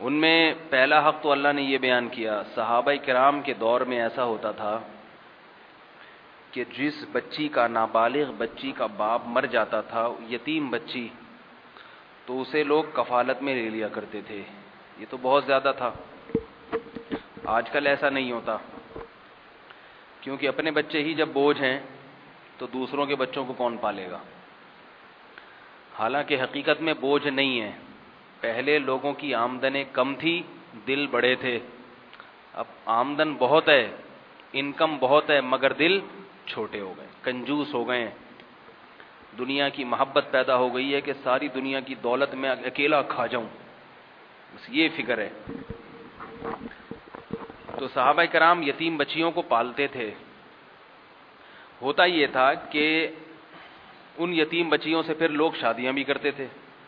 ان میں پہلا حق تو اللہ نے یہ بیان کیا، صحابہ کرام کے دور میں ایسا ہوتا تھا کہ جس بچی کا، نابالغ بچی کا باپ مر جاتا تھا، یتیم بچی، تو اسے لوگ کفالت میں لے لیا کرتے تھے. یہ تو بہت زیادہ تھا. آج کل ایسا نہیں ہوتا، کیونکہ اپنے بچے ہی جب بوجھ ہیں تو دوسروں کے بچوں کو کون پالے گا. حالانکہ حقیقت میں بوجھ نہیں ہے. پہلے لوگوں کی آمدنیں کم تھی، دل بڑے تھے. اب آمدن بہت ہے، انکم بہت ہے، مگر دل چھوٹے ہو گئے، کنجوس ہو گئے ہیں. دنیا کی محبت پیدا ہو گئی ہے کہ ساری دنیا کی دولت میں اکیلا کھا جاؤں، بس یہ فکر ہے. تو صحابہ کرام یتیم بچیوں کو پالتے تھے. ہوتا یہ تھا کہ ان یتیم بچیوں سے پھر لوگ شادیاں بھی کرتے تھے.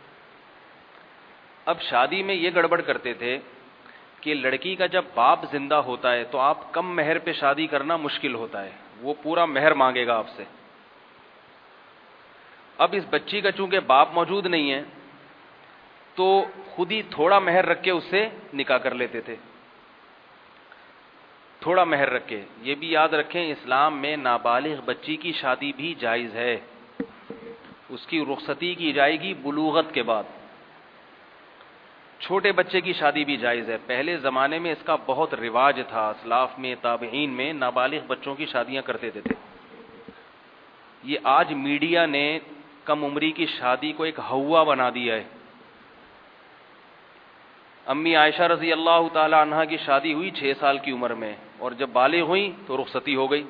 اب شادی میں یہ گڑبڑ کرتے تھے کہ لڑکی کا جب باپ زندہ ہوتا ہے تو آپ کم مہر پہ شادی کرنا مشکل ہوتا ہے، وہ پورا مہر مانگے گا آپ سے. اب اس بچی کا چونکہ باپ موجود نہیں ہے تو خود ہی تھوڑا مہر رکھ کے اس سے نکاح کر لیتے تھے. تھوڑا مہر رکھ کے. یہ بھی یاد رکھیں، اسلام میں نابالغ بچی کی شادی بھی جائز ہے. اس کی رخصتی کی جائے گی بلوغت کے بعد. چھوٹے بچے کی شادی بھی جائز ہے. پہلے زمانے میں اس کا بہت رواج تھا، اسلاف میں، تابعین میں نابالغ بچوں کی شادیاں کرتے تھے. یہ آج میڈیا نے کم عمری کی شادی کو ایک ہوا بنا دیا ہے. امی عائشہ رضی اللہ تعالی عنہا کی شادی ہوئی 6 سال کی عمر میں، اور جب بالغ ہوئی تو رخصتی ہو گئی.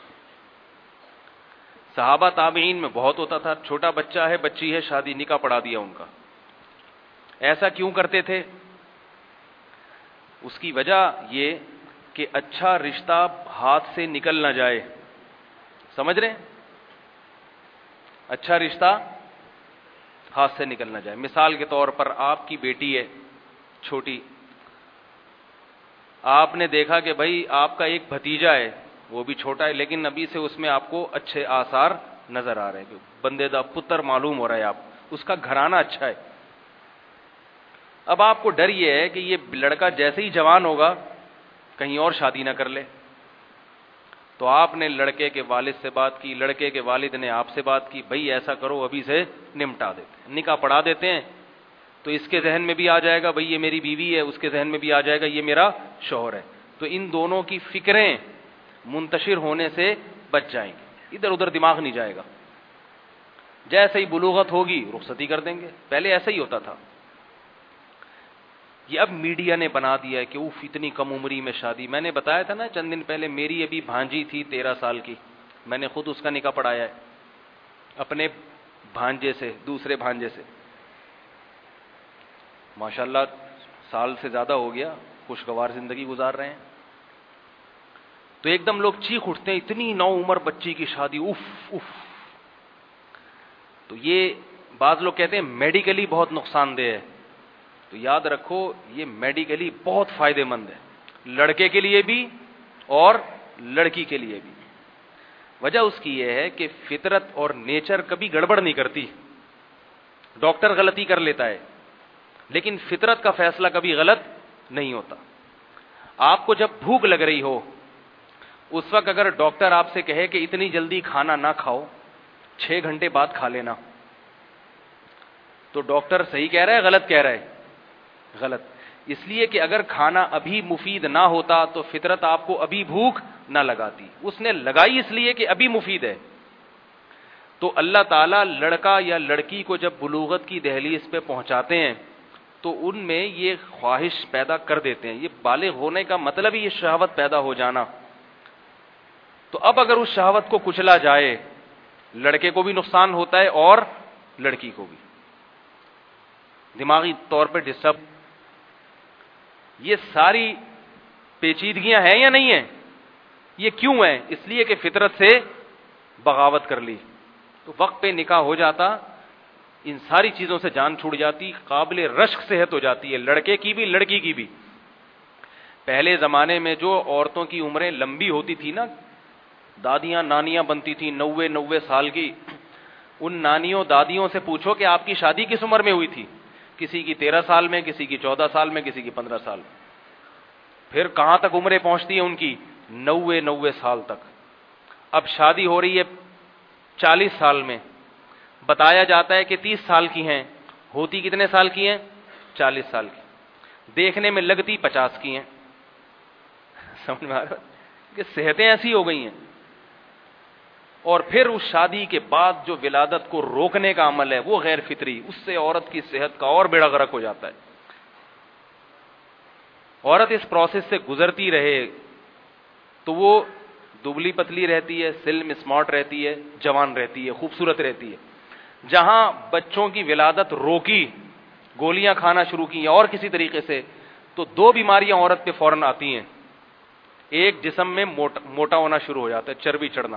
صحابہ تابعین میں بہت ہوتا تھا، چھوٹا بچہ ہے، بچی ہے، شادی، نکاح پڑھا دیا ان کا. ایسا کیوں کرتے تھے؟ اس کی وجہ یہ کہ اچھا رشتہ ہاتھ سے نکل نہ جائے. سمجھ رہے ہیں؟ اچھا رشتہ ہاتھ سے نکل نہ جائے. مثال کے طور پر آپ کی بیٹی ہے چھوٹی، آپ نے دیکھا کہ بھائی آپ کا ایک بھتیجا ہے، وہ بھی چھوٹا ہے لیکن ابھی سے اس میں آپ کو اچھے آثار نظر آ رہے ہیں، بندے دا پتر معلوم ہو رہا ہے، آپ اس کا گھرانہ اچھا ہے. اب آپ کو ڈر یہ ہے کہ یہ لڑکا جیسے ہی جوان ہوگا کہیں اور شادی نہ کر لے. تو آپ نے لڑکے کے والد سے بات کی، لڑکے کے والد نے آپ سے بات کی، بھئی ایسا کرو ابھی سے نمٹا دیتے ہیں، نکاح پڑھا دیتے ہیں. تو اس کے ذہن میں بھی آ جائے گا بھئی یہ میری بیوی ہے، اس کے ذہن میں بھی آ جائے گا یہ میرا شوہر ہے. تو ان دونوں کی فکریں منتشر ہونے سے بچ جائیں گی، ادھر ادھر دماغ نہیں جائے گا. جیسے ہی بلوغت ہوگی رخصتی کر دیں گے. پہلے ایسا ہی ہوتا تھا. یہ اب میڈیا نے بنا دیا ہے کہ اوف اتنی کم عمری میں شادی. میں نے بتایا تھا نا چند دن پہلے، میری ابھی بھانجی تھی 13 سال کی، میں نے خود اس کا نکاح پڑھایا ہے اپنے بھانجے سے، دوسرے بھانجے سے. ماشاءاللہ سال سے زیادہ ہو گیا، خوشگوار زندگی گزار رہے ہیں. تو ایک دم لوگ چیخ اٹھتے ہیں اتنی نو عمر بچی کی شادی، اف اف. تو یہ بعض لوگ کہتے ہیں میڈیکلی بہت نقصان دہ ہے. تو یاد رکھو یہ میڈیکلی بہت فائدے مند ہے، لڑکے کے لیے بھی اور لڑکی کے لیے بھی. وجہ اس کی یہ ہے کہ فطرت اور نیچر کبھی گڑبڑ نہیں کرتی. ڈاکٹر غلطی کر لیتا ہے لیکن فطرت کا فیصلہ کبھی غلط نہیں ہوتا. آپ کو جب بھوک لگ رہی ہو اس وقت اگر ڈاکٹر آپ سے کہے کہ اتنی جلدی کھانا نہ کھاؤ، 6 گھنٹے بعد کھا لینا، تو ڈاکٹر صحیح کہہ رہا ہے غلط کہہ رہا ہے؟ غلط. اس لیے کہ اگر کھانا ابھی مفید نہ ہوتا تو فطرت آپ کو ابھی بھوک نہ لگاتی. اس نے لگائی اس لیے کہ ابھی مفید ہے. تو اللہ تعالیٰ لڑکا یا لڑکی کو جب بلوغت کی دہلیز پہ پہنچاتے ہیں تو ان میں یہ خواہش پیدا کر دیتے ہیں. یہ بالغ ہونے کا مطلب ہی یہ شہوت پیدا ہو جانا. تو اب اگر اس شہوت کو کچلا جائے، لڑکے کو بھی نقصان ہوتا ہے اور لڑکی کو بھی، دماغی طور پہ ڈسٹرب. یہ ساری پیچیدگیاں ہیں یا نہیں ہیں؟ یہ کیوں ہیں؟ اس لیے کہ فطرت سے بغاوت کر لی. تو وقت پہ نکاح ہو جاتا، ان ساری چیزوں سے جان چھوٹ جاتی، قابل رشک صحت ہو جاتی ہے، لڑکے کی بھی لڑکی کی بھی. پہلے زمانے میں جو عورتوں کی عمریں لمبی ہوتی تھی نا، دادیاں نانیاں بنتی تھیں 90 سال کی، ان نانیوں دادیوں سے پوچھو کہ آپ کی شادی کس عمر میں ہوئی تھی، کسی کی 13 سال میں, کسی کی 14 سال میں, کسی کی 15 سال میں. پھر کہاں تک عمریں پہنچتی ہیں ان کی؟ 90 سال تک. اب شادی ہو رہی ہے 40 سال میں, بتایا جاتا ہے کہ 30 سال کی ہیں, ہوتی کتنے سال کی ہیں؟ 40 سال کی. دیکھنے میں لگتی 50 کی ہیں. سمجھ میں آ رہا کہ صحتیں ایسی ہو گئی ہیں. اور پھر اس شادی کے بعد جو ولادت کو روکنے کا عمل ہے وہ غیر فطری, اس سے عورت کی صحت کا اور بیڑا غرق ہو جاتا ہے. عورت اس پروسیس سے گزرتی رہے تو وہ دبلی پتلی رہتی ہے, سلم اسمارٹ رہتی ہے, جوان رہتی ہے, خوبصورت رہتی ہے. جہاں بچوں کی ولادت روکی, گولیاں کھانا شروع کی اور کسی طریقے سے, تو 2 بیماریاں عورت پہ فوراً آتی ہیں. ایک, جسم میں موٹا ہونا شروع ہو جاتا ہے, چربی چڑھنا.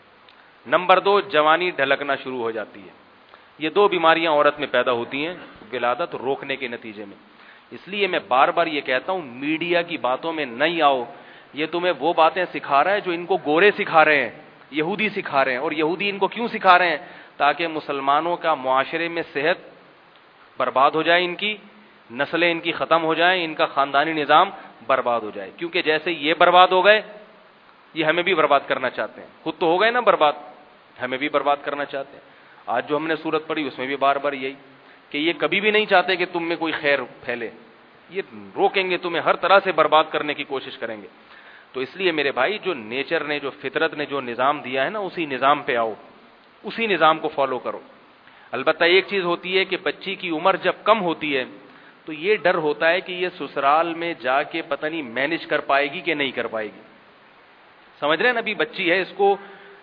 نمبر 2, جوانی ڈھلکنا شروع ہو جاتی ہے. یہ 2 بیماریاں عورت میں پیدا ہوتی ہیں ولادت روکنے کے نتیجے میں. اس لیے میں بار بار یہ کہتا ہوں, میڈیا کی باتوں میں نہیں آؤ. یہ تمہیں وہ باتیں سکھا رہا ہے جو ان کو گورے سکھا رہے ہیں, یہودی سکھا رہے ہیں. اور یہودی ان کو کیوں سکھا رہے ہیں؟ تاکہ مسلمانوں کا معاشرے میں صحت برباد ہو جائے, ان کی نسلیں ان کی ختم ہو جائیں, ان کا خاندانی نظام برباد ہو جائے. کیونکہ جیسے یہ برباد ہو گئے, یہ ہمیں بھی برباد کرنا چاہتے ہیں. خود تو ہو گئے نا برباد, ہمیں بھی برباد کرنا چاہتے ہیں. آج جو ہم نے صورت پڑھی اس میں بھی بار بار یہی کہ یہ کبھی بھی نہیں چاہتے کہ تم میں کوئی خیر پھیلے. یہ روکیں گے, تمہیں ہر طرح سے برباد کرنے کی کوشش کریں گے. تو اس لیے میرے بھائی, جو نیچر نے, جو فطرت نے جو نظام دیا ہے نا, اسی نظام پہ آؤ, اسی نظام کو فالو کرو. البتہ ایک چیز ہوتی ہے کہ بچی کی عمر جب کم ہوتی ہے تو یہ ڈر ہوتا ہے کہ یہ سسرال میں جا کے پتہ نہیں مینج کر پائے گی کہ نہیں کر پائے گی. سمجھ رہے ہیں نا, ابھی بچی ہے, اس کو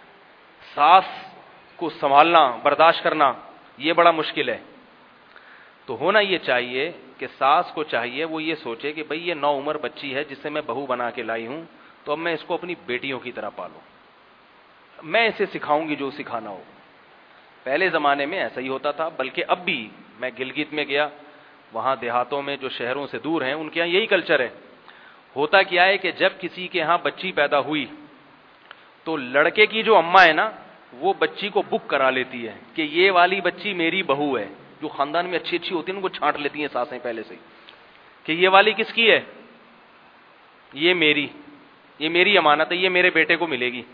ساس کو سنبھالنا, برداشت کرنا یہ بڑا مشکل ہے. تو ہونا یہ چاہیے کہ ساس کو چاہیے وہ یہ سوچے کہ بھئی یہ 9 عمر بچی ہے جسے میں بہو بنا کے لائی ہوں, تو اب میں اس کو اپنی بیٹیوں کی طرح پالوں, میں اسے سکھاؤں گی جو سکھانا ہو. پہلے زمانے میں ایسا ہی ہوتا تھا, بلکہ اب بھی میں گلگت میں گیا, وہاں دیہاتوں میں جو شہروں سے دور ہیں ان کے یہاں یہی کلچر ہے. ہوتا کیا ہے کہ جب کسی کے ہاں بچی پیدا ہوئی تو لڑکے کی جو اماں ہے نا, وہ بچی کو بک کرا لیتی ہے کہ یہ والی بچی میری بہو ہے. جو خاندان میں اچھی اچھی ہوتی ہیں ان کو چھانٹ لیتی ہیں ساسیں پہلے سے کہ یہ والی کس کی ہے, یہ میری امانت ہے, یہ میرے بیٹے کو ملے گی.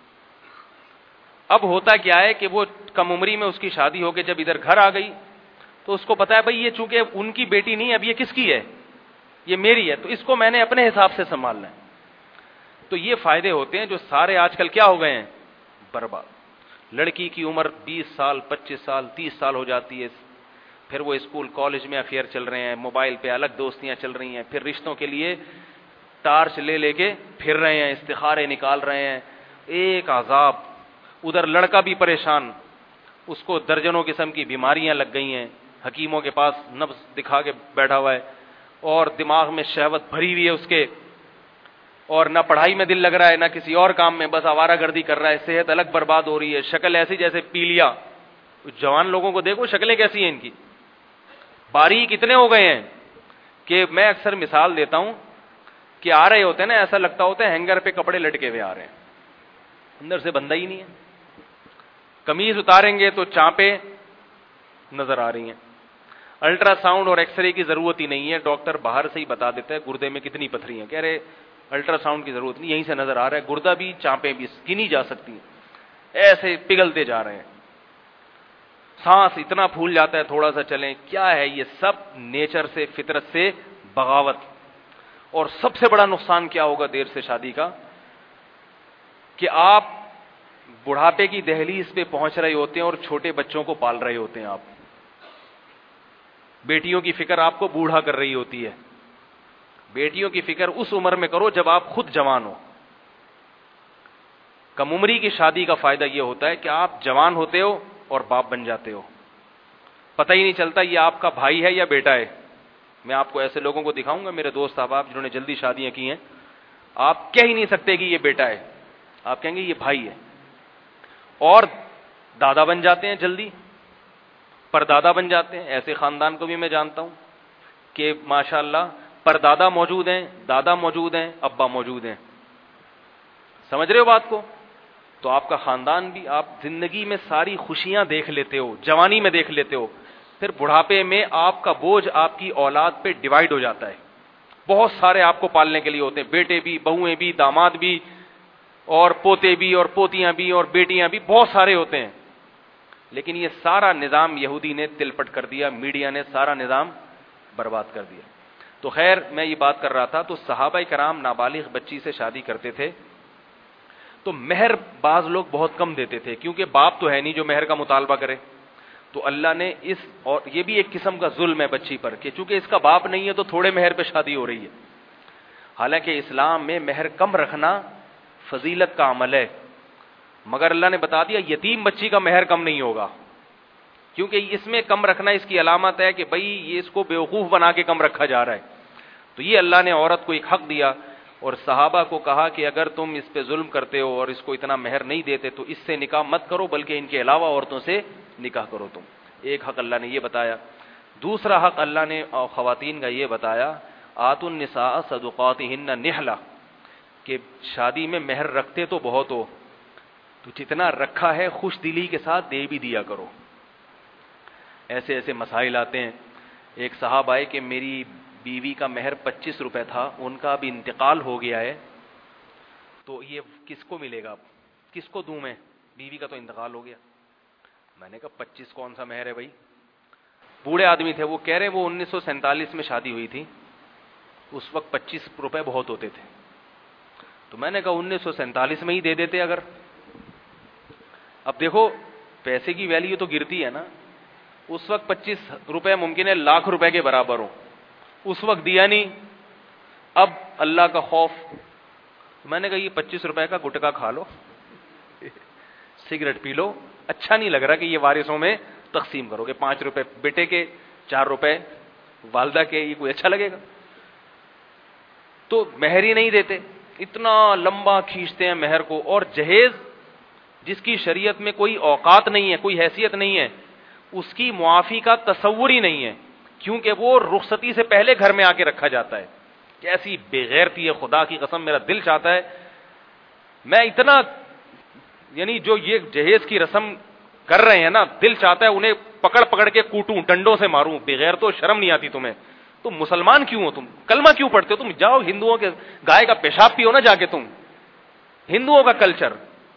اب ہوتا کیا ہے کہ وہ کم عمری میں اس کی شادی ہو کے جب ادھر گھر آ گئی تو اس کو پتا ہے بھئی یہ چونکہ ان کی بیٹی نہیں, اب یہ کس کی ہے, یہ میری ہے, تو اس کو میں نے اپنے حساب سے سنبھالنا ہے. تو یہ فائدے ہوتے ہیں جو سارے آج کل کیا ہو گئے ہیں, برباد. لڑکی کی عمر 20 سال 25 سال 30 سال ہو جاتی ہے, پھر وہ اسکول کالج میں افیئر چل رہے ہیں, موبائل پہ الگ دوستیاں چل رہی ہیں, پھر رشتوں کے لیے ٹارچ لے کے پھر رہے ہیں, استخارے نکال رہے ہیں, ایک عذاب. ادھر لڑکا بھی پریشان, اس کو درجنوں قسم کی بیماریاں لگ گئی ہیں, حکیموں کے پاس نبض دکھا کے بیٹھا ہوا ہے, اور دماغ میں شہوت بھری ہوئی ہے اس کے, اور نہ پڑھائی میں دل لگ رہا ہے نہ کسی اور کام میں, بس آوارہ گردی کر رہا ہے. صحت الگ برباد ہو رہی ہے, شکل ایسی جیسے پیلیا. جوان لوگوں کو دیکھو شکلیں کیسی ہیں ان کی, باریک اتنے ہو گئے ہیں کہ میں اکثر مثال دیتا ہوں کہ آ رہے ہوتے ہیں نا, ایسا لگتا ہوتا ہے ہینگر پہ کپڑے لٹکے ہوئے آ رہے ہیں, اندر سے بندہ ہی نہیں ہے. قمیض اتاریں گے تو چانپیں نظر آ رہی ہیں. الٹرا ساؤنڈ اور ایکس رے کی ضرورت ہی نہیں ہے, ڈاکٹر باہر سے ہی بتا دیتا ہے گردے میں کتنی پتھری ہیں. کہہ رہے الٹرا ساؤنڈ کی ضرورت نہیں, یہیں سے نظر آ رہا ہے, گردہ بھی چانپیں بھی گنی جا سکتی ہیں, ایسے پگھلتے جا رہے ہیں. سانس اتنا پھول جاتا ہے تھوڑا سا چلیں. کیا ہے یہ سب؟ نیچر سے, فطرت سے بغاوت. اور سب سے بڑا نقصان کیا ہوگا دیر سے شادی کا, کہ آپ بڑھاپے کی دہلیز پہ پہنچ رہے ہوتے ہیں اور چھوٹے بچوں کو پال رہے ہوتے ہیں. آپ بیٹیوں کی فکر آپ کو بوڑھا کر رہی ہوتی ہے. بیٹیوں کی فکر اس عمر میں کرو جب آپ خود جوان ہو. کم عمری کی شادی کا فائدہ یہ ہوتا ہے کہ آپ جوان ہوتے ہو اور باپ بن جاتے ہو, پتہ ہی نہیں چلتا یہ آپ کا بھائی ہے یا بیٹا ہے. میں آپ کو ایسے لوگوں کو دکھاؤں گا, میرے دوست احباب جنہوں نے جلدی شادیاں کی ہیں, آپ کہہ ہی نہیں سکتے کہ یہ بیٹا ہے, آپ کہیں گے یہ بھائی ہے. اور دادا بن جاتے ہیں جلدی, پردادا بن جاتے ہیں. ایسے خاندان کو بھی میں جانتا ہوں کہ ماشاءاللہ پردادا موجود ہیں, دادا موجود ہیں, ابا موجود ہیں. سمجھ رہے ہو بات کو؟ تو آپ کا خاندان بھی, آپ زندگی میں ساری خوشیاں دیکھ لیتے ہو, جوانی میں دیکھ لیتے ہو. پھر بڑھاپے میں آپ کا بوجھ آپ کی اولاد پہ ڈیوائڈ ہو جاتا ہے. بہت سارے آپ کو پالنے کے لیے ہوتے ہیں, بیٹے بھی, بہویں بھی, داماد بھی, اور پوتے بھی, اور پوتیاں بھی, اور بیٹیاں بھی, بہت سارے ہوتے ہیں. لیکن یہ سارا نظام یہودی نے تلپٹ کر دیا, میڈیا نے سارا نظام برباد کر دیا. تو خیر میں یہ بات کر رہا تھا, تو صحابہ کرام نابالغ بچی سے شادی کرتے تھے تو مہر بعض لوگ بہت کم دیتے تھے, کیونکہ باپ تو ہے نہیں جو مہر کا مطالبہ کرے. تو اللہ نے اس, اور یہ بھی ایک قسم کا ظلم ہے بچی پر کہ چونکہ اس کا باپ نہیں ہے تو تھوڑے مہر پہ شادی ہو رہی ہے. حالانکہ اسلام میں مہر کم رکھنا فضیلت کا عمل ہے, مگر اللہ نے بتا دیا یتیم بچی کا مہر کم نہیں ہوگا, کیونکہ اس میں کم رکھنا اس کی علامت ہے کہ بھئی یہ اس کو بیوقوف بنا کے کم رکھا جا رہا ہے. تو یہ اللہ نے عورت کو ایک حق دیا اور صحابہ کو کہا کہ اگر تم اس پہ ظلم کرتے ہو اور اس کو اتنا مہر نہیں دیتے تو اس سے نکاح مت کرو, بلکہ ان کے علاوہ عورتوں سے نکاح کرو تم. ایک حق اللہ نے یہ بتایا. دوسرا حق اللہ نے خواتین کا یہ بتایا, آتوا النساء صدقاتہن نحلہ, کہ شادی میں مہر رکھتے تو بہت ہو تو جتنا رکھا ہے خوش دلی کے ساتھ دے بھی دیا کرو. ایسے ایسے مسائل آتے ہیں. ایک صاحب آئے کہ میری بیوی کا مہر 25 روپے تھا, ان کا اب انتقال ہو گیا ہے, تو یہ کس کو ملے گا, کس کو دوں میں, بیوی کا تو انتقال ہو گیا. میں نے کہا 25 کون سا مہر ہے بھائی. بوڑھے آدمی تھے, وہ کہہ رہے وہ 1947 میں شادی ہوئی تھی, اس وقت 25 روپے بہت ہوتے تھے. تو میں نے کہا 1947 میں ہی دے دیتے اگر. اب دیکھو پیسے کی ویلیو تو گرتی ہے نا, اس وقت 25 روپے ممکن ہے لاکھ روپے کے برابر ہو, اس وقت دیا نہیں, اب اللہ کا خوف. میں نے کہا یہ 25 روپے کا گٹکا کھا لو, سگریٹ پی لو, اچھا نہیں لگ رہا کہ یہ وارثوں میں تقسیم کرو گے, 5 روپے بیٹے کے, 4 روپے والدہ کے, یہ کوئی اچھا لگے گا. تو مہر ہی نہیں دیتے, اتنا لمبا کھینچتے ہیں مہر کو. اور جہیز جس کی شریعت میں کوئی اوقات نہیں ہے, کوئی حیثیت نہیں ہے, اس کی معافی کا تصور ہی نہیں ہے, کیونکہ وہ رخصتی سے پہلے گھر میں آ کے رکھا جاتا ہے. کیسی بے غیرتی ہے, خدا کی قسم میرا دل چاہتا ہے میں اتنا, یعنی جو یہ جہیز کی رسم کر رہے ہیں نا, دل چاہتا ہے انہیں پکڑ پکڑ کے کوٹوں, ڈنڈوں سے ماروں. بغیر تو شرم نہیں آتی تمہیں, تم مسلمان کیوں ہو, تم کلمہ کیوں پڑھتے ہو, تم جاؤ ہندوؤں کے گائے کا پیشاب پیو نا جا کے, تم ہندوؤں کا کلچر.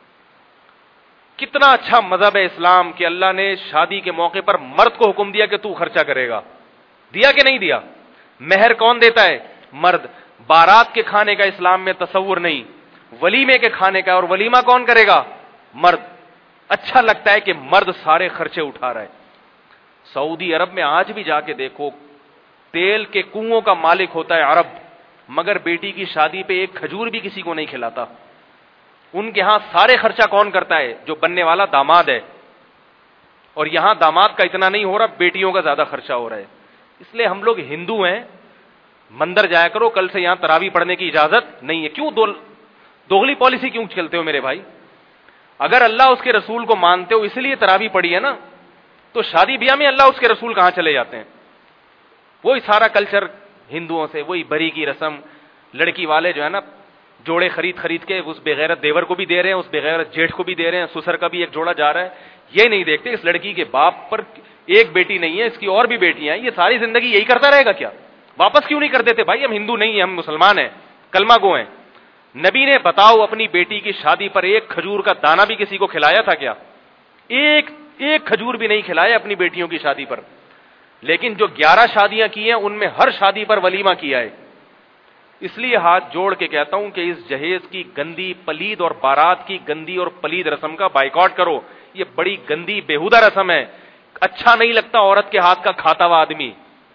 کتنا اچھا مذہب ہے اسلام کہ اللہ نے شادی کے موقع پر مرد کو حکم دیا کہ تو خرچہ کرے گا. دیا کہ نہیں دیا؟ مہر کون دیتا ہے؟ مرد. بارات کے کھانے کا اسلام میں تصور نہیں, ولیمے کے کھانے کا, اور ولیمہ کون کرے گا؟ مرد. اچھا لگتا ہے کہ مرد سارے خرچے اٹھا رہا ہے. سعودی عرب میں آج بھی جا کے دیکھو, تیل کے کنووں کا مالک ہوتا ہے عرب, مگر بیٹی کی شادی پہ ایک کھجور بھی کسی کو نہیں کھلاتا. ان کے ہاں سارے خرچہ کون کرتا ہے؟ جو بننے والا داماد ہے. اور یہاں داماد کا اتنا نہیں ہو رہا, بیٹیوں کا زیادہ خرچہ ہو رہا ہے. اس لیے ہم لوگ ہندو ہیں, مندر جایا کرو, کل سے یہاں تراویح پڑھنے کی اجازت نہیں ہے. کیوں دوغلی پالیسی کیوں چلتے ہو میرے بھائی؟ اگر اللہ اس کے رسول کو مانتے ہو اس لیے تراویح پڑھی ہے نا, تو شادی بیاہ میں اللہ اس کے رسول کہاں چلے جاتے ہیں؟ وہی سارا کلچر ہندوؤں سے, وہی بری کی رسم. لڑکی والے جو ہے نا جوڑے خرید کے اس بغیرت دیور کو بھی دے رہے ہیں, اس بغیرت جیٹھ کو بھی دے رہے ہیں, سسر کا بھی ایک جوڑا جا رہا ہے. یہ نہیں دیکھتے اس لڑکی کے باپ پر ایک بیٹی نہیں ہے, اس کی اور بھی بیٹیاں ہیں, یہ ساری زندگی یہی کرتا رہے گا کیا؟ واپس کیوں نہیں کر دیتے بھائی؟ ہم ہندو نہیں ہیں, ہم مسلمان ہیں, کلمہ گو ہیں. نبی نے بتاؤ اپنی بیٹی کی شادی پر ایک کھجور کا دانہ بھی کسی کو کھلایا تھا کیا؟ ایک کھجور بھی نہیں کھلایا اپنی بیٹیوں کی شادی پر. لیکن جو 11 شادیاں کی ہیں ان میں ہر شادی پر ولیمہ کیا ہے. اس لیے ہاتھ جوڑ کے کہتا ہوں کہ اس جہیز کی گندی پلید اور بارات کی گندی اور پلید رسم کا بائیکاٹ کرو. یہ بڑی گندی بیہودہ رسم ہے, اچھا نہیں لگتا عورت کے ہاتھ کا کھاتا ہوا آدمی.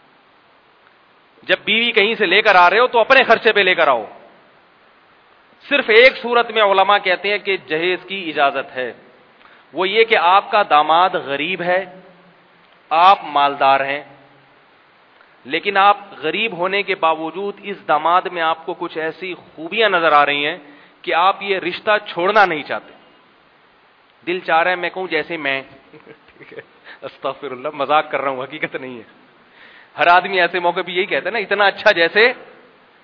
جب بیوی کہیں سے لے کر آ رہے ہو تو اپنے خرچے پہ لے کر آؤ. صرف ایک صورت میں علماء کہتے ہیں کہ جہیز کی اجازت ہے, وہ یہ کہ آپ کا داماد غریب ہے, آپ مالدار ہیں, لیکن آپ غریب ہونے کے باوجود اس داماد میں آپ کو کچھ ایسی خوبیاں نظر آ رہی ہیں کہ آپ یہ رشتہ چھوڑنا نہیں چاہتے. دل چاہ رہا ہے میں کہوں جیسے میں استغفر اللہ, مذاق کر رہا ہوں, حقیقت نہیں ہے. ہر آدمی ایسے موقع پہ یہی کہتا ہے نا, اتنا اچھا جیسے.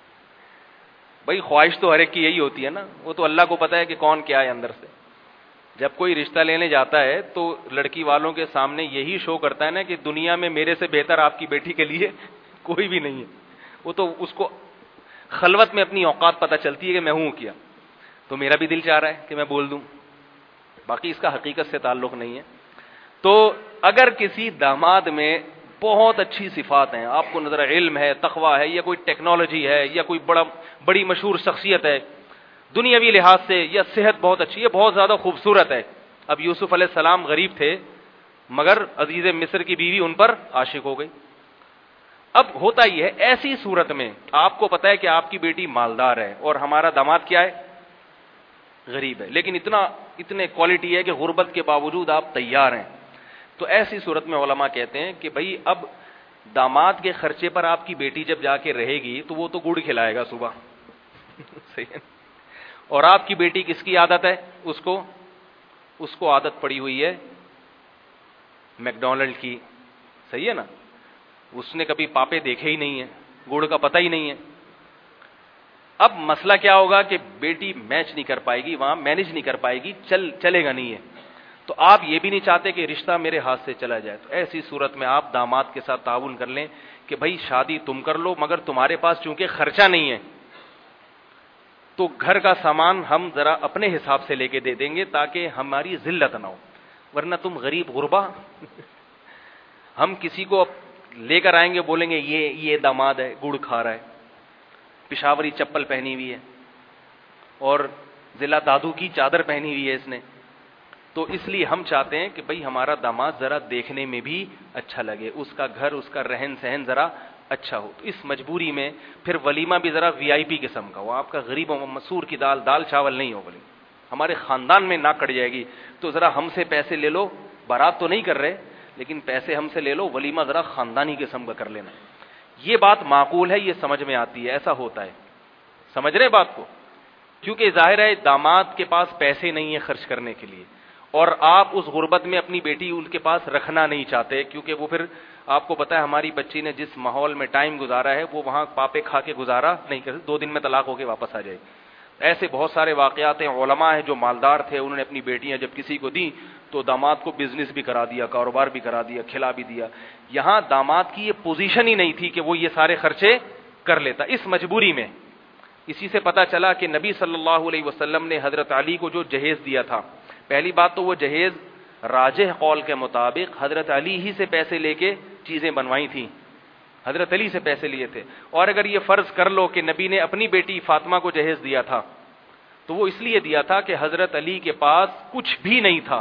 بھائی خواہش تو ہر ایک کی یہی ہوتی ہے نا, وہ تو اللہ کو پتا ہے کہ کون کیا ہے اندر سے. جب کوئی رشتہ لینے جاتا ہے تو لڑکی والوں کے سامنے یہی شو کرتا ہے نا کہ دنیا میں میرے سے بہتر آپ کی بیٹی کے لیے کوئی بھی نہیں ہے. وہ تو اس کو خلوت میں اپنی اوقات پتہ چلتی ہے کہ میں ہوں کیا, تو میرا بھی دل چاہ رہا ہے کہ میں بول دوں, باقی اس کا حقیقت سے تعلق نہیں ہے. تو اگر کسی داماد میں بہت اچھی صفات ہیں, آپ کو نظر علم ہے, تقویٰ ہے, یا کوئی ٹیکنالوجی ہے, یا کوئی بڑی مشہور شخصیت ہے دنیاوی لحاظ سے, یا صحت بہت اچھی ہے, بہت زیادہ خوبصورت ہے. اب یوسف علیہ السلام غریب تھے مگر عزیز مصر کی بیوی ان پر عاشق ہو گئی. اب ہوتا یہ ہے ایسی صورت میں آپ کو پتا ہے کہ آپ کی بیٹی مالدار ہے اور ہمارا داماد کیا ہے, غریب ہے, لیکن اتنے کوالٹی ہے کہ غربت کے باوجود آپ تیار ہیں. تو ایسی صورت میں علماء کہتے ہیں کہ بھائی اب داماد کے خرچے پر آپ کی بیٹی جب جا کے رہے گی تو وہ تو گڑ کھلائے گا صبح صحیح ہے. اور آپ کی بیٹی کس کی عادت ہے, اس کو عادت پڑی ہوئی ہے میک ڈونلڈ کی, صحیح ہے نا. اس نے کبھی پاپے دیکھے ہی نہیں ہیں, گڑ کا پتہ ہی نہیں ہے. اب مسئلہ کیا ہوگا کہ بیٹی میچ نہیں کر پائے گی, وہاں مینج نہیں کر پائے گی, چلے گا نہیں ہے. تو آپ یہ بھی نہیں چاہتے کہ رشتہ میرے ہاتھ سے چلا جائے. تو ایسی صورت میں آپ داماد کے ساتھ تعاون کر لیں کہ بھائی شادی تم کر لو, مگر تمہارے پاس چونکہ خرچہ نہیں ہے تو گھر کا سامان ہم ذرا اپنے حساب سے لے کے دے دیں گے تاکہ ہماری ذلت نہ ہو, ورنہ تم غریب غربا ہم کسی کو لے کر آئیں گے, بولیں گے یہ داماد ہے, گڑ کھا رہا ہے, پشاوری چپل پہنی ہوئی ہے اور ضلع دادو کی چادر پہنی ہوئی ہے اس نے. تو اس لیے ہم چاہتے ہیں کہ بھئی ہمارا داماد ذرا دیکھنے میں بھی اچھا لگے, اس کا گھر, اس کا رہن سہن ذرا اچھا ہو. تو اس مجبوری میں پھر ولیمہ بھی ذرا وی آئی پی قسم کا ہو, آپ کا غریب و مسور کی دال چاول نہیں ہو, بولے ہمارے خاندان میں ناک کٹ جائے گی. تو ذرا ہم سے پیسے لے لو, بارات تو نہیں کر رہے لیکن پیسے ہم سے لے لو, ولیمہ ذرا خاندانی قسم کا کر لینا. یہ بات معقول ہے, یہ سمجھ میں آتی ہے, ایسا ہوتا ہے. سمجھ رہے بات کو, کیونکہ ظاہر ہے داماد کے پاس پیسے نہیں ہیں خرچ کرنے کے لیے, اور آپ اس غربت میں اپنی بیٹی ان کے پاس رکھنا نہیں چاہتے, کیونکہ وہ پھر آپ کو پتا ہے ہماری بچی نے جس ماحول میں ٹائم گزارا ہے وہ وہاں پاپے کھا کے گزارا نہیں کر, 2 دن میں طلاق ہو کے واپس آ جائے. ایسے بہت سارے واقعات ہیں. علماء ہیں جو مالدار تھے, انہوں نے اپنی بیٹیاں جب کسی کو دیں تو داماد کو بزنس بھی کرا دیا, کاروبار بھی کرا دیا, کھلا بھی دیا. یہاں داماد کی یہ پوزیشن ہی نہیں تھی کہ وہ یہ سارے خرچے کر لیتا. اس مجبوری میں اسی سے پتا چلا کہ نبی صلی اللہ علیہ وسلم نے حضرت علی کو جو جہیز دیا تھا, پہلی بات تو وہ جہیز راجح قول کے مطابق حضرت علی ہی سے پیسے لے کے چیزیں بنوائی تھیں, حضرت علی سے پیسے لیے تھے. اور اگر یہ فرض کر لو کہ نبی نے اپنی بیٹی فاطمہ کو جہیز دیا تھا تو وہ اس لیے دیا تھا کہ حضرت علی کے پاس کچھ بھی نہیں تھا,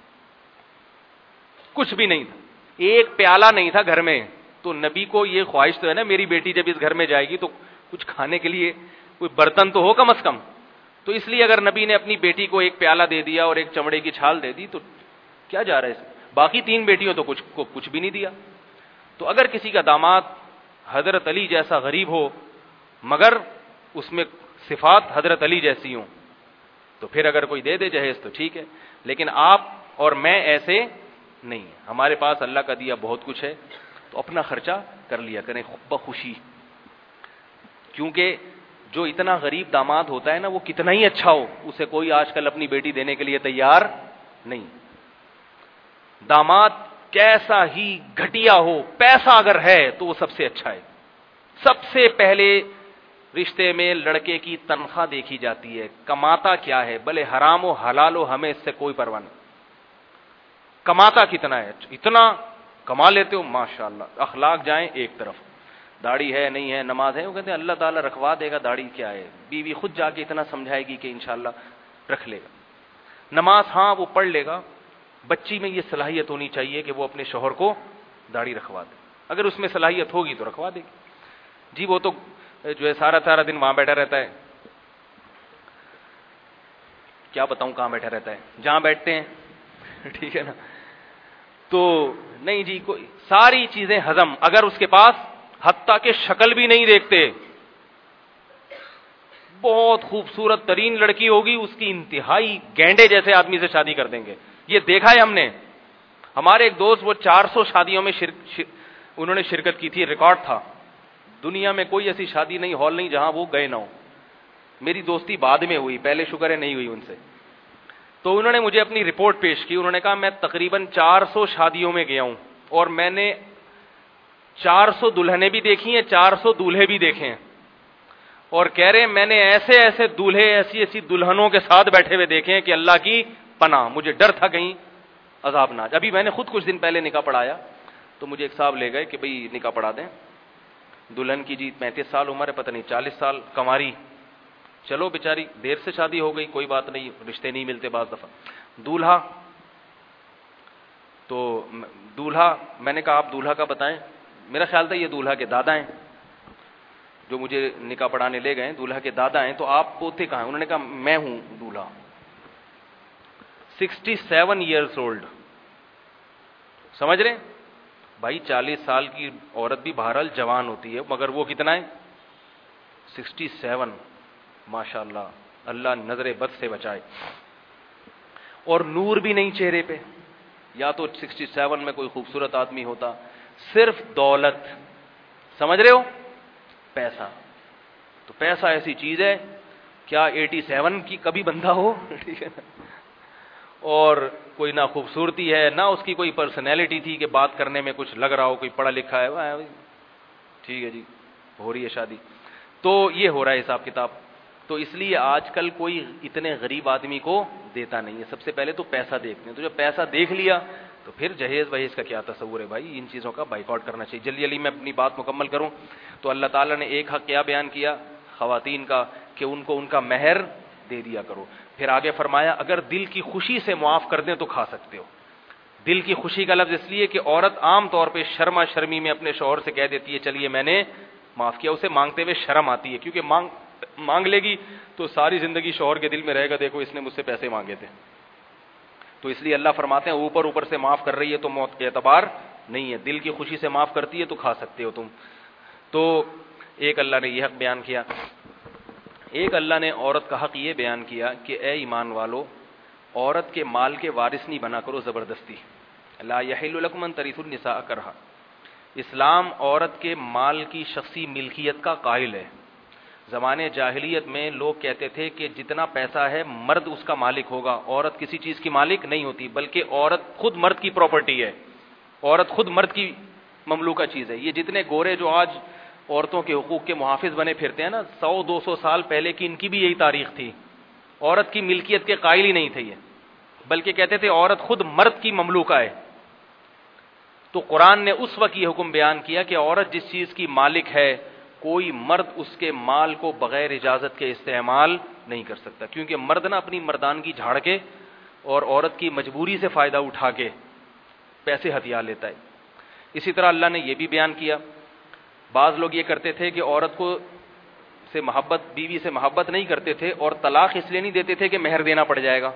کچھ بھی نہیں تھا, ایک پیالہ نہیں تھا گھر میں. تو نبی کو یہ خواہش تو ہے نا میری بیٹی جب اس گھر میں جائے گی تو کچھ کھانے کے لیے کوئی برتن تو ہو کم از کم. تو اس لیے اگر نبی نے اپنی بیٹی کو ایک پیالہ دے دیا اور ایک چمڑے کی چھال دے دی تو کیا جا رہا ہے اس میں. باقی 3 بیٹیوں تو کچھ بھی نہیں دیا. تو اگر کسی کا داماد حضرت علی جیسا غریب ہو مگر اس میں صفات حضرت علی جیسی ہوں تو پھر اگر کوئی دے دے جہیز تو ٹھیک ہے, لیکن آپ اور میں ایسے نہیں ہیں. ہمارے پاس اللہ کا دیا بہت کچھ ہے تو اپنا خرچہ کر لیا کریں بخوشی, کیونکہ جو اتنا غریب داماد ہوتا ہے نا وہ کتنا ہی اچھا ہو اسے کوئی آج کل اپنی بیٹی دینے کے لیے تیار نہیں. داماد کیسا ہی گھٹیا ہو, پیسہ اگر ہے تو وہ سب سے اچھا ہے. سب سے پہلے رشتے میں لڑکے کی تنخواہ دیکھی جاتی ہے, کماتا کیا ہے, بھلے حرام ہو حلال ہو, ہمیں اس سے کوئی پرواہ نہیں. کماتا کتنا ہے, اتنا کما لیتے ہو ماشاءاللہ, اخلاق جائیں ایک طرف, داڑھی ہے نہیں ہے, نماز ہے, وہ کہتے ہیں اللہ تعالیٰ رکھوا دے گا, داڑھی کیا ہے, بیوی خود جا کے اتنا سمجھائے گی کہ انشاءاللہ رکھ لے گا. نماز ہاں وہ پڑھ لے گا, بچی میں یہ صلاحیت ہونی چاہیے کہ وہ اپنے شوہر کو داڑھی رکھوا دے, اگر اس میں صلاحیت ہوگی تو رکھوا دے گی. جی وہ تو جو ہے سارا دن وہاں بیٹھا رہتا ہے, کیا بتاؤں کہاں بیٹھا رہتا ہے, جہاں بیٹھتے ہیں ٹھیک ہے نا. تو نہیں جی, کوئی ساری چیزیں ہضم, اگر اس کے پاس حتیٰ کہ شکل بھی نہیں دیکھتے, بہت خوبصورت ترین لڑکی ہوگی اس کی انتہائی گینڈے جیسے آدمی سے شادی کر دیں گے. یہ دیکھا ہے ہم نے, ہمارے ایک دوست وہ 400 شادیوں میں انہوں نے شرکت کی تھی, ریکارڈ تھا. دنیا میں کوئی ایسی شادی نہیں, ہال نہیں جہاں وہ گئے نہ ہو. میری دوستی بعد میں ہوئی, پہلے شکر ہے نہیں ہوئی ان سے. تو انہوں نے مجھے اپنی رپورٹ پیش کی. انہوں نے کہا میں تقریباً 400 شادیوں میں گیا ہوں اور میں نے 400 دلہنیں بھی دیکھی ہیں, 400 دولہے بھی دیکھے ہیں, اور کہہ رہے ہیں میں نے ایسے ایسے دولہے ایسی ایسی دلہنوں کے ساتھ بیٹھے ہوئے دیکھے ہیں کہ اللہ کی پناہ, مجھے ڈر تھا کہیں عذاب نہ. ابھی میں نے خود کچھ دن پہلے نکاح پڑھایا تو مجھے ایک صاحب لے گئے کہ بھئی نکاح پڑھا دیں. دلہن کی جی 35 سال عمر ہے, پتہ نہیں 40 سال کنواری. چلو بیچاری دیر سے شادی ہو گئی, کوئی بات نہیں, رشتے نہیں ملتے بعض دفعہ. دولہا, تو دولہا میں نے کہا آپ دولہا کا بتائیں. میرا خیال تھا یہ دولہا کے دادا ہیں جو مجھے نکاح پڑھانے لے گئے, دولہا کے دادا ہیں. تو آپ پوتے کہاں ہیں؟ انہوں نے کہا میں ہوں دولہا. 67 ایئرس اولڈ. سمجھ رہے بھائی, 40 سال کی عورت بھی بہرحال جوان ہوتی ہے, مگر وہ کتنا ہے 67. ماشاء اللہ, اللہ نظر بد سے بچائے. اور نور بھی نہیں چہرے پہ. یا تو 67 میں کوئی خوبصورت آدمی ہوتا, صرف دولت. سمجھ رہے ہو, پیسہ. تو پیسہ ایسی چیز ہے, کیا 87 کی کبھی بندہ ہو, ٹھیک ہے نا, اور کوئی نہ خوبصورتی ہے نہ اس کی کوئی پرسنالٹی تھی کہ بات کرنے میں کچھ لگ رہا ہو کوئی پڑھا لکھا ہے, ٹھیک ہے جی ہو رہی ہے شادی. تو یہ ہو رہا ہے حساب کتاب. تو اس لیے آج کل کوئی اتنے غریب آدمی کو دیتا نہیں ہے. سب سے پہلے تو پیسہ دیکھتے ہیں. تو جب پیسہ دیکھ لیا تو پھر جہیز وہیز کا کیا تصور ہے بھائی, ان چیزوں کا بائیکاٹ کرنا چاہیے. جلدی جلدی میں اپنی بات مکمل کروں تو اللہ تعالیٰ نے ایک حق کیا بیان کیا خواتین کا کہ ان کو ان کا مہر دے دیا کرو. پھر آگے فرمایا اگر دل کی خوشی سے معاف کر دیں تو کھا سکتے ہو. دل کی خوشی کا لفظ اس لیے کہ عورت عام طور پہ شرما شرمی میں اپنے شوہر سے کہہ دیتی ہے چلیے میں نے معاف کیا. اسے مانگتے ہوئے شرم آتی ہے, کیونکہ مانگ لے گی تو ساری زندگی شوہر کے دل میں رہے گا دیکھو اس نے مجھ سے پیسے مانگے تھے. تو اس لیے اللہ فرماتے ہیں اوپر سے معاف کر رہی ہے تو موت کے اعتبار نہیں ہے, دل کی خوشی سے معاف کرتی ہے تو کھا سکتے ہو تم. تو ایک اللہ نے یہ حق بیان کیا. ایک اللہ نے عورت کا حق یہ بیان کیا کہ اے ایمان والو, عورت کے مال کے وارث نہیں بنا کرو زبردستی. لا یحل لکم ان ترثوا النساء کرہا. اسلام عورت کے مال کی شخصی ملکیت کا قائل ہے. زمانے جاہلیت میں لوگ کہتے تھے کہ جتنا پیسہ ہے مرد اس کا مالک ہوگا, عورت کسی چیز کی مالک نہیں ہوتی, بلکہ عورت خود مرد کی پراپرٹی ہے, عورت خود مرد کی مملوکہ چیز ہے. یہ جتنے گورے جو آج عورتوں کے حقوق کے محافظ بنے پھرتے ہیں نا, 100-200 سال پہلے کی ان کی بھی یہی تاریخ تھی. عورت کی ملکیت کے قائل ہی نہیں تھے یہ, بلکہ کہتے تھے عورت خود مرد کی مملوکہ ہے. تو قرآن نے اس وقت یہ حکم بیان کیا کہ عورت جس چیز کی مالک ہے کوئی مرد اس کے مال کو بغیر اجازت کے استعمال نہیں کر سکتا, کیونکہ مرد نا اپنی مردانگی جھاڑ کے اور عورت کی مجبوری سے فائدہ اٹھا کے پیسے ہتھیار لیتا ہے. اسی طرح اللہ نے یہ بھی بیان کیا, بعض لوگ یہ کرتے تھے کہ عورت کو سے محبت, بیوی سے محبت نہیں کرتے تھے اور طلاق اس لیے نہیں دیتے تھے کہ مہر دینا پڑ جائے گا.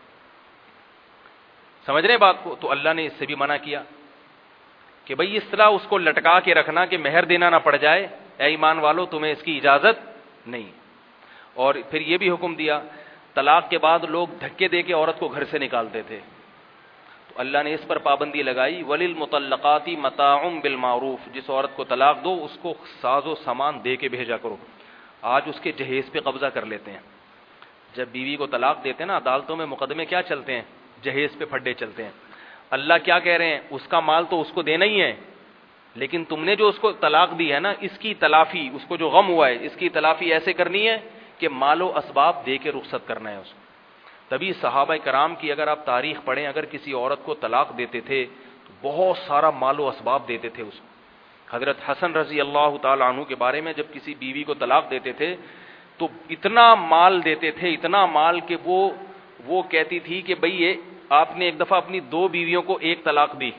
سمجھ رہے بات کو؟ تو اللہ نے اس سے بھی منع کیا کہ بھئی اس طرح اس کو لٹکا کے رکھنا کہ مہر دینا نہ پڑ جائے, اے ایمان والو تمہیں اس کی اجازت نہیں. اور پھر یہ بھی حکم دیا, طلاق کے بعد لوگ دھکے دے کے عورت کو گھر سے نکالتے تھے, تو اللہ نے اس پر پابندی لگائی وَلِلْمُطَلَّقَاتِ مَتَاعٌ بِالْمَعْرُوفِ. جس عورت کو طلاق دو اس کو ساز و سامان دے کے بھیجا کرو. آج اس کے جہیز پہ قبضہ کر لیتے ہیں. جب بیوی کو طلاق دیتے ہیں نا, عدالتوں میں مقدمے کیا چلتے ہیں, جہیز پہ پھڈے چلتے ہیں. اللہ کیا کہہ رہے ہیں, اس کا مال تو اس کو دینا ہی ہے, لیکن تم نے جو اس کو طلاق دی ہے نا, اس کی تلافی, اس کو جو غم ہوا ہے اس کی تلافی ایسے کرنی ہے کہ مال و اسباب دے کے رخصت کرنا ہے اس کو. تبھی صحابہ کرام کی اگر آپ تاریخ پڑھیں, اگر کسی عورت کو طلاق دیتے تھے تو بہت سارا مال و اسباب دیتے تھے اس کو. حضرت حسن رضی اللہ تعالی عنہ کے بارے میں جب کسی بیوی کو طلاق دیتے تھے تو اتنا مال دیتے تھے, اتنا مال کہ وہ کہتی تھی کہ بھئی یہ آپ نے ایک دفعہ اپنی 2 بیویوں کو ایک طلاق دی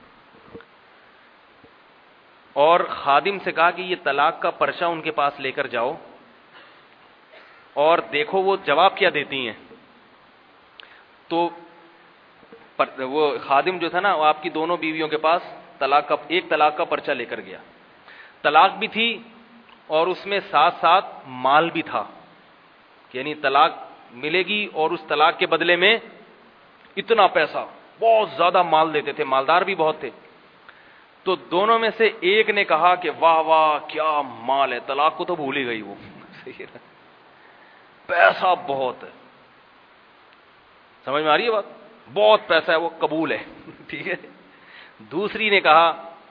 اور خادم سے کہا کہ یہ طلاق کا پرچہ ان کے پاس لے کر جاؤ اور دیکھو وہ جواب کیا دیتی ہیں. تو وہ خادم جو تھا نا, وہ آپ کی دونوں بیویوں کے پاس ایک طلاق کا پرچہ لے کر گیا. طلاق بھی تھی اور اس میں ساتھ ساتھ مال بھی تھا, یعنی طلاق ملے گی اور اس طلاق کے بدلے میں اتنا پیسہ, بہت زیادہ مال دیتے تھے, مالدار بھی بہت تھے. تو دونوں میں سے ایک نے کہا کہ واہ واہ کیا مال ہے, طلاق کو تو بھول ہی گئی وہ, پیسہ بہت ہے. سمجھ میں آ رہی ہے بات؟ بہت پیسہ ہے وہ قبول ہے ٹھیک ہے. دوسری نے کہا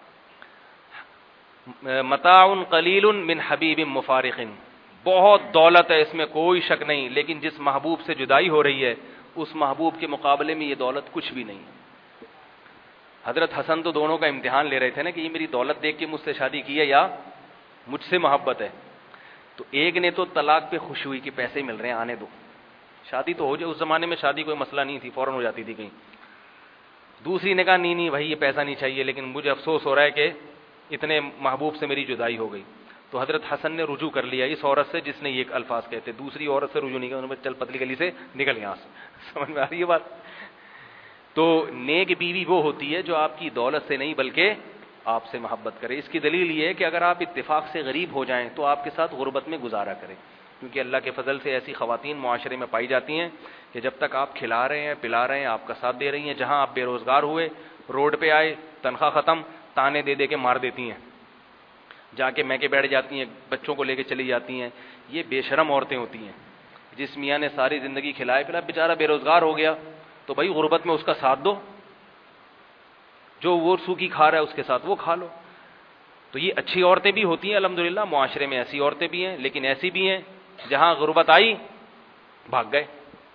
متاع قلیل من حبیب مفارق، بہت دولت ہے اس میں کوئی شک نہیں، لیکن جس محبوب سے جدائی ہو رہی ہے اس محبوب کے مقابلے میں یہ دولت کچھ بھی نہیں. حضرت حسن تو دونوں کا امتحان لے رہے تھے نا کہ یہ میری دولت دیکھ کے مجھ سے شادی کی ہے یا مجھ سے محبت ہے. تو ایک نے تو طلاق پہ خوش ہوئی کہ پیسے مل رہے ہیں آنے دو، شادی تو ہو جائے. اس زمانے میں شادی کوئی مسئلہ نہیں تھی، فوراً ہو جاتی تھی کہیں. دوسری نے کہا نہیں بھائی یہ پیسہ نہیں چاہیے، لیکن مجھے افسوس ہو رہا ہے کہ اتنے محبوب سے میری جدائی ہو گئی. تو حضرت حسن نے رجوع کر لیا اس عورت سے جس نے یہ الفاظ کہتے. دوسری عورت سے رجوع نہیں کیا، انہوں نے چل پتلی گلی سے نکل یہاں سے. سمجھ میں آ رہی ہے بات؟ تو نیک بیوی وہ ہوتی ہے جو آپ کی دولت سے نہیں بلکہ آپ سے محبت کرے. اس کی دلیل یہ ہے کہ اگر آپ اتفاق سے غریب ہو جائیں تو آپ کے ساتھ غربت میں گزارا کریں، کیونکہ اللہ کے فضل سے ایسی خواتین معاشرے میں پائی جاتی ہیں کہ جب تک آپ کھلا رہے ہیں پلا رہے ہیں آپ کا ساتھ دے رہی ہیں، جہاں آپ بے روزگار ہوئے روڈ پہ آئے تنخواہ ختم تانے دے دے کے مار دیتی ہیں، جا کے میکے بیٹھ جاتی ہیں، بچوں کو لے کے چلی جاتی ہیں. یہ بے شرم عورتیں ہوتی ہیں. جس میاں نے ساری زندگی کھلائے پلا بیچارہ بے روزگار ہو گیا تو بھائی غربت میں اس کا ساتھ دو، جو وہ سوکھی کھا رہا ہے اس کے ساتھ وہ کھا لو. تو یہ اچھی عورتیں بھی ہوتی ہیں الحمدللہ، معاشرے میں ایسی عورتیں بھی ہیں، لیکن ایسی بھی ہیں جہاں غربت آئی بھاگ گئے.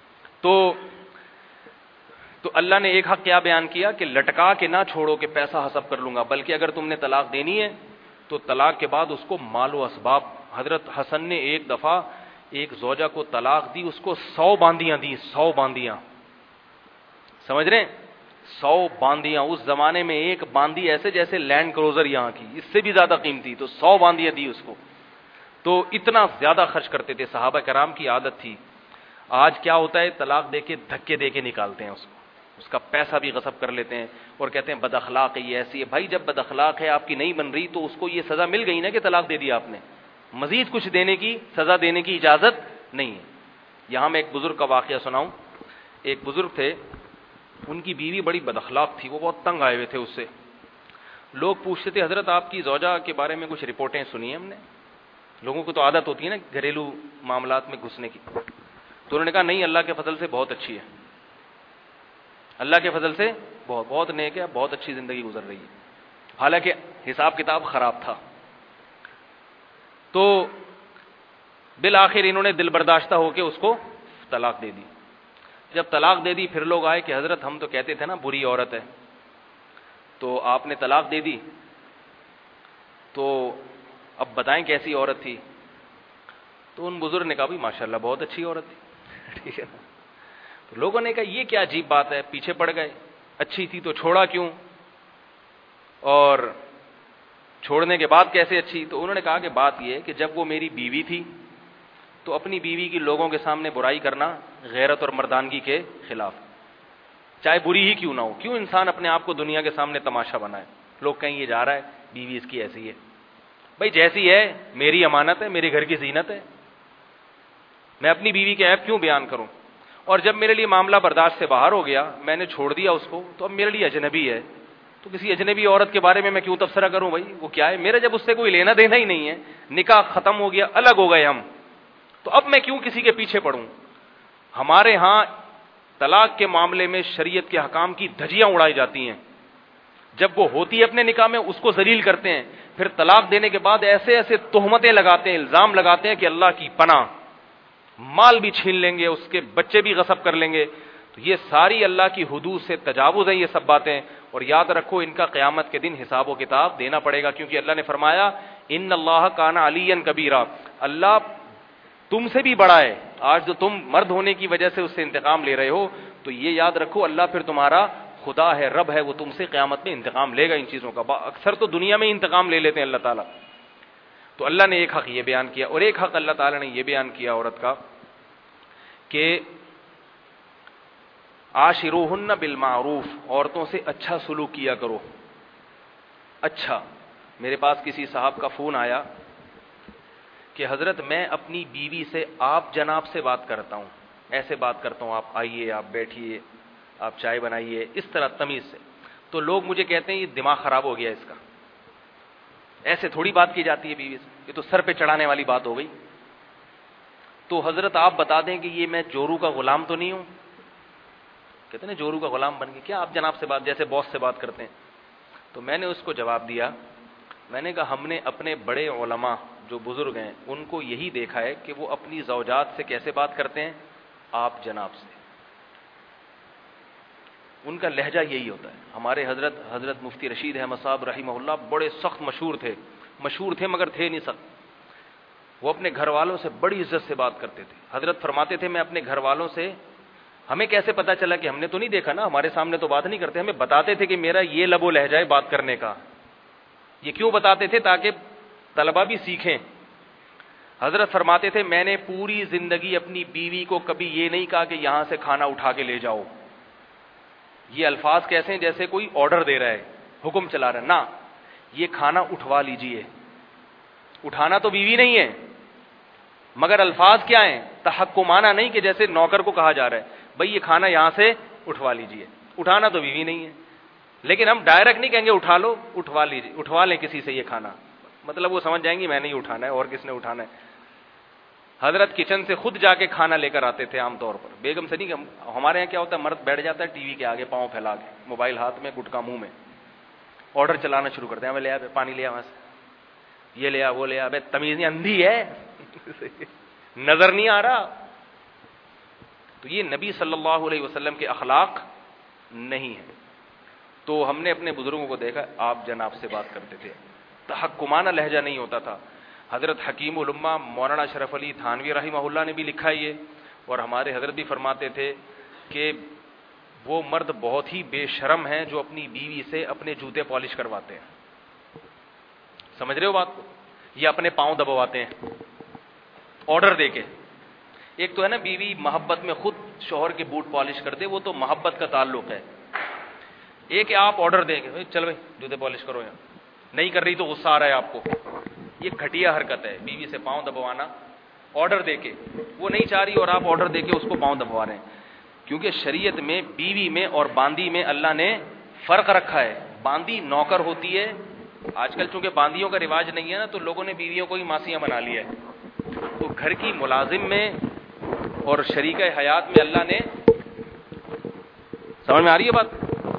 تو اللہ نے ایک حق کیا بیان کیا کہ لٹکا کے نہ چھوڑو کہ پیسہ حسب کر لوں گا، بلکہ اگر تم نے طلاق دینی ہے تو طلاق کے بعد اس کو مال و اسباب. حضرت حسن نے ایک دفعہ ایک زوجہ کو طلاق دی، اس کو 100 باندیاں دی. 100 باندیاں، سمجھ رہے ہیں؟ 100 باندیاں. اس زمانے میں ایک باندی ایسے جیسے لینڈ کروزر یہاں کی، اس سے بھی زیادہ قیمتی. تو 100 باندیاں دی اس کو. تو اتنا زیادہ خرچ کرتے تھے، صحابہ کرام کی عادت تھی. آج کیا ہوتا ہے، طلاق دے کے دھکے دے کے نکالتے ہیں اس کو، اس کا پیسہ بھی غصب کر لیتے ہیں اور کہتے ہیں بد اخلاق ہے، یہ ایسی ہے. بھائی جب بد اخلاق ہے، آپ کی نہیں بن رہی تو اس کو یہ سزا مل گئی نا کہ طلاق دے دی آپ نے، مزید کچھ دینے کی سزا دینے کی اجازت نہیں ہے. یہاں میں ایک بزرگ کا واقعہ سناؤں. ایک بزرگ تھے، ان کی بیوی بڑی بد اخلاق تھی، وہ بہت تنگ آئے ہوئے تھے اس سے. لوگ پوچھتے تھے حضرت آپ کی زوجہ کے بارے میں کچھ رپورٹیں سنی ہیں ہم نے. لوگوں کو تو عادت ہوتی ہے نا گھریلو معاملات میں گھسنے کی. تو انہوں نے کہا نہیں، اللہ کے فضل سے بہت اچھی ہے، اللہ کے فضل سے بہت نیک ہے، بہت اچھی زندگی گزر رہی ہے. حالانکہ حساب کتاب خراب تھا. تو بالآخر انہوں نے دل برداشتہ ہو کے اس کو طلاق دے دی. جب طلاق دے دی پھر لوگ آئے کہ حضرت ہم تو کہتے تھے نا بری عورت ہے، تو آپ نے طلاق دے دی، تو اب بتائیں کیسی عورت تھی. تو ان بزرگ نے کہا بھی ماشاءاللہ بہت اچھی عورت تھی. ٹھیک ہے نا. تو لوگوں نے کہا یہ کیا عجیب بات ہے، پیچھے پڑ گئے، اچھی تھی تو چھوڑا کیوں، اور چھوڑنے کے بعد کیسے اچھی. تو انہوں نے کہا کہ بات یہ ہے کہ جب وہ میری بیوی تھی تو اپنی بیوی کی لوگوں کے سامنے برائی کرنا غیرت اور مردانگی کے خلاف، چاہے بری ہی کیوں نہ ہو. کیوں انسان اپنے آپ کو دنیا کے سامنے تماشا بنائے، لوگ کہیں یہ جا رہا ہے بیوی اس کی ایسی ہے. بھائی جیسی ہے میری امانت ہے، میرے گھر کی زینت ہے، میں اپنی بیوی کے عیب کیوں بیان کروں. اور جب میرے لیے معاملہ برداشت سے باہر ہو گیا، میں نے چھوڑ دیا اس کو، تو اب میرے لیے اجنبی ہے، تو کسی اجنبی عورت کے بارے میں کیوں تبصرہ کروں. بھائی وہ کیا ہے، میرا جب اس سے کوئی لینا دینا ہی نہیں ہے، نکاح ختم ہو گیا، الگ ہو گئے ہم، تو اب میں کیوں کسی کے پیچھے پڑوں. ہمارے ہاں طلاق کے معاملے میں شریعت کے حکام کی دھجیاں اڑائی جاتی ہیں. جب وہ ہوتی ہے اپنے نکاح میں اس کو ذلیل کرتے ہیں، پھر طلاق دینے کے بعد ایسے ایسے تہمتیں لگاتے ہیں، الزام لگاتے ہیں کہ اللہ کی پناہ، مال بھی چھین لیں گے، اس کے بچے بھی غصب کر لیں گے. تو یہ ساری اللہ کی حدود سے تجاوز ہیں یہ سب باتیں. اور یاد رکھو ان کا قیامت کے دن حساب و کتاب دینا پڑے گا، کیونکہ اللہ نے فرمایا ان اللہ کان علیٰ کبیرہ، اللہ تم سے بھی بڑا ہے. آج جو تم مرد ہونے کی وجہ سے اس سے انتقام لے رہے ہو، تو یہ یاد رکھو اللہ پھر تمہارا خدا ہے، رب ہے، وہ تم سے قیامت میں انتقام لے گا ان چیزوں کا. اکثر تو دنیا میں انتقام لے لیتے ہیں اللہ تعالیٰ. تو اللہ نے ایک حق یہ بیان کیا، اور ایک حق اللہ تعالیٰ نے یہ بیان کیا عورت کا کہ عاشروہن بالمعروف، عورتوں سے اچھا سلوک کیا کرو. اچھا، میرے پاس کسی صاحب کا فون آیا کہ حضرت میں اپنی بیوی سے آپ جناب سے بات کرتا ہوں، ایسے بات کرتا ہوں، آپ آئیے، آپ بیٹھیے، آپ چائے بنائیے، اس طرح تمیز سے. تو لوگ مجھے کہتے ہیں یہ دماغ خراب ہو گیا اس کا، ایسے تھوڑی بات کی جاتی ہے بیوی سے، یہ تو سر پہ چڑھانے والی بات ہو گئی. تو حضرت آپ بتا دیں کہ یہ میں چورو کا غلام تو نہیں ہوں. کہتے ہیں جورو کا غلام بن کے کیا آپ جناب سے بات جیسے باس سے بات کرتے ہیں. تو میں نے اس کو جواب دیا, میں نے کہا ہم نے اپنے بڑے علماء جو بزرگ ہیں ان کو یہی دیکھا ہے کہ وہ اپنی زوجات سے کیسے بات کرتے ہیں, آپ جناب سے. ان کا لہجہ یہی ہوتا ہے. ہمارے حضرت مفتی رشید احمد صاحب رحمہ اللہ بڑے سخت مشہور تھے مگر تھے نہیں سخت. وہ اپنے گھر والوں سے بڑی عزت سے بات کرتے تھے. حضرت فرماتے تھے میں اپنے گھر والوں سے, ہمیں کیسے پتا چلا کہ ہم نے تو نہیں دیکھا نا, ہمارے سامنے تو بات نہیں کرتے, ہمیں بتاتے تھے کہ میرا یہ لب و لہجہ ہے بات کرنے کا. یہ کیوں بتاتے تھے؟ تاکہ طلبہ بھی سیکھیں. حضرت فرماتے تھے میں نے پوری زندگی اپنی بیوی کو کبھی یہ نہیں کہا کہ یہاں سے کھانا اٹھا کے لے جاؤ. یہ الفاظ کیسے ہیں جیسے کوئی آرڈر دے رہا ہے, حکم چلا رہا ہے. نہ, یہ کھانا اٹھوا لیجئے. اٹھانا تو بیوی نہیں ہے مگر الفاظ کیا ہیں, تحکمانہ نہیں کہ جیسے نوکر کو کہا جا رہا ہے بھئی یہ کھانا یہاں سے اٹھوا لیجئے. اٹھانا تو بیوی نہیں ہے, لیکن ہم ڈائریکٹ نہیں کہیں گے اٹھا لو, اٹھوا لیجئے, اٹھوا لیں کسی سے یہ کھانا. مطلب وہ سمجھ جائیں گی میں نے ہی اٹھانا ہے اور کس نے اٹھانا ہے. حضرت کچن سے خود جا کے کھانا لے کر آتے تھے عام طور پر, بیگم سے نہیں. ہمارے یہاں کیا ہوتا ہے, مرد بیٹھ جاتا ہے ٹی وی کے آگے پاؤں پھیلا کے, موبائل ہاتھ میں, گٹکا منہ میں, آرڈر چلانا شروع کرتے ہیں. میں لے آ پانی لے آ وہاں سے, یہ لے آ وہ لے آ. ابے تمیز نہیں, اندھی ہے نظر نہیں آ رہا. تو یہ نبی صلی اللہ علیہ وسلم کے اخلاق نہیں ہے. تو ہم نے اپنے بزرگوں کو دیکھا آپ جناب سے بات کرتے تھے, تحکمانہ لہجہ نہیں ہوتا تھا. حضرت حکیم الامہ مولانا اشرف علی تھانوی رحمہ اللہ نے بھی لکھا ہے یہ, اور ہمارے حضرت بھی فرماتے تھے کہ وہ مرد بہت ہی بے شرم ہیں جو اپنی بیوی سے اپنے جوتے پالش کرواتے ہیں. سمجھ رہے ہو بات کو؟ یہ اپنے پاؤں دبواتے ہیں آرڈر دے کے. ایک تو ہے نا بیوی محبت میں خود شوہر کے بوٹ پالش کر دے, وہ تو محبت کا تعلق ہے. ایک آپ آرڈر دیں گے چل بھائی جوتے پالش کرو, یہاں نہیں کر رہی تو غصہ آ رہا ہے آپ کو. یہ گھٹیا حرکت ہے, بیوی سے پاؤں دبوانا آرڈر دے کے. وہ نہیں چاہ رہی اور آپ آرڈر دے کے اس کو پاؤں دبوا رہے ہیں. کیونکہ شریعت میں بیوی میں اور باندی میں اللہ نے فرق رکھا ہے. باندی نوکر ہوتی ہے. آج کل چونکہ باندیوں کا رواج نہیں ہے نا, تو لوگوں نے بیویوں کو ہی ماسیاں بنا لیا ہے. تو گھر کی ملازم میں اور شریکہ حیات میں اللہ نے, سمجھ میں آ رہی ہے بات,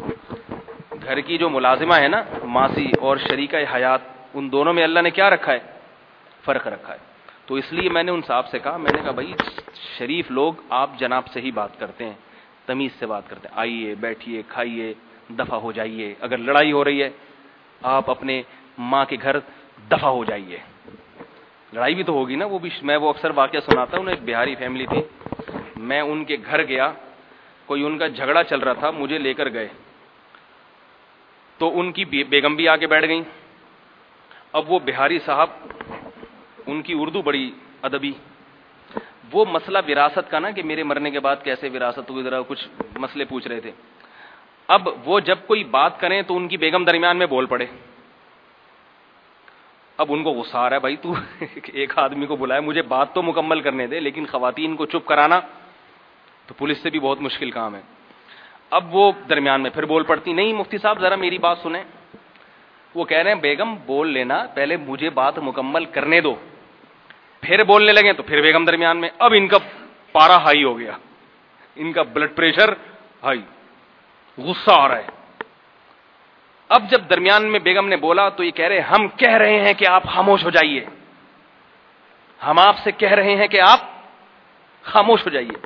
گھر کی جو ملازمہ ہے نا ماسی اور شریکہ حیات, ان دونوں میں اللہ نے کیا رکھا ہے, فرق رکھا ہے. تو اس لیے میں نے ان صاحب سے کہا, میں نے کہا بھائی شریف لوگ آپ جناب سے ہی بات کرتے ہیں, تمیز سے بات کرتے ہیں. آئیے بیٹھیے کھائیے دفع ہو جائیے. اگر لڑائی ہو رہی ہے آپ اپنے ماں کے گھر دفع ہو جائیے. لڑائی بھی تو ہوگی نا, وہ بھی میں وہ اکثر واقعہ سناتا ہوں. ایک بہاری فیملی تھی, میں ان کے گھر گیا, کوئی ان کا جھگڑا چل رہا تھا, مجھے لے کر گئے. تو ان کی بیگم بھی آ کے بیٹھ گئیں. اب وہ بہاری صاحب, ان کی اردو بڑی ادبی, وہ مسئلہ وراثت کا نا کہ میرے مرنے کے بعد کیسے وراثت ہوئی, ذرا کچھ مسئلے پوچھ رہے تھے. اب وہ جب کوئی بات کریں تو ان کی بیگم درمیان میں بول پڑے. اب ان کو غصہ آ رہا ہے, بھائی تو ایک آدمی کو بلایا, مجھے بات تو مکمل کرنے دے, لیکن خواتین کو چپ کرانا تو پولیس سے بھی بہت مشکل کام ہے. اب وہ درمیان میں پھر بول پڑتی, نہیں مفتی صاحب ذرا میری بات سنیں. وہ کہہ رہے ہیں بیگم بول لینا, پہلے مجھے بات مکمل کرنے دو. پھر بولنے لگے تو پھر بیگم درمیان میں. اب ان کا پارا ہائی ہو گیا, ان کا بلڈ پریشر ہائی, غصہ آ رہا ہے. اب جب درمیان میں بیگم نے بولا تو یہ کہہ رہے ہم کہہ رہے ہیں کہ آپ خاموش ہو جائیے, ہم آپ سے کہہ رہے ہیں کہ آپ خاموش ہو جائیے.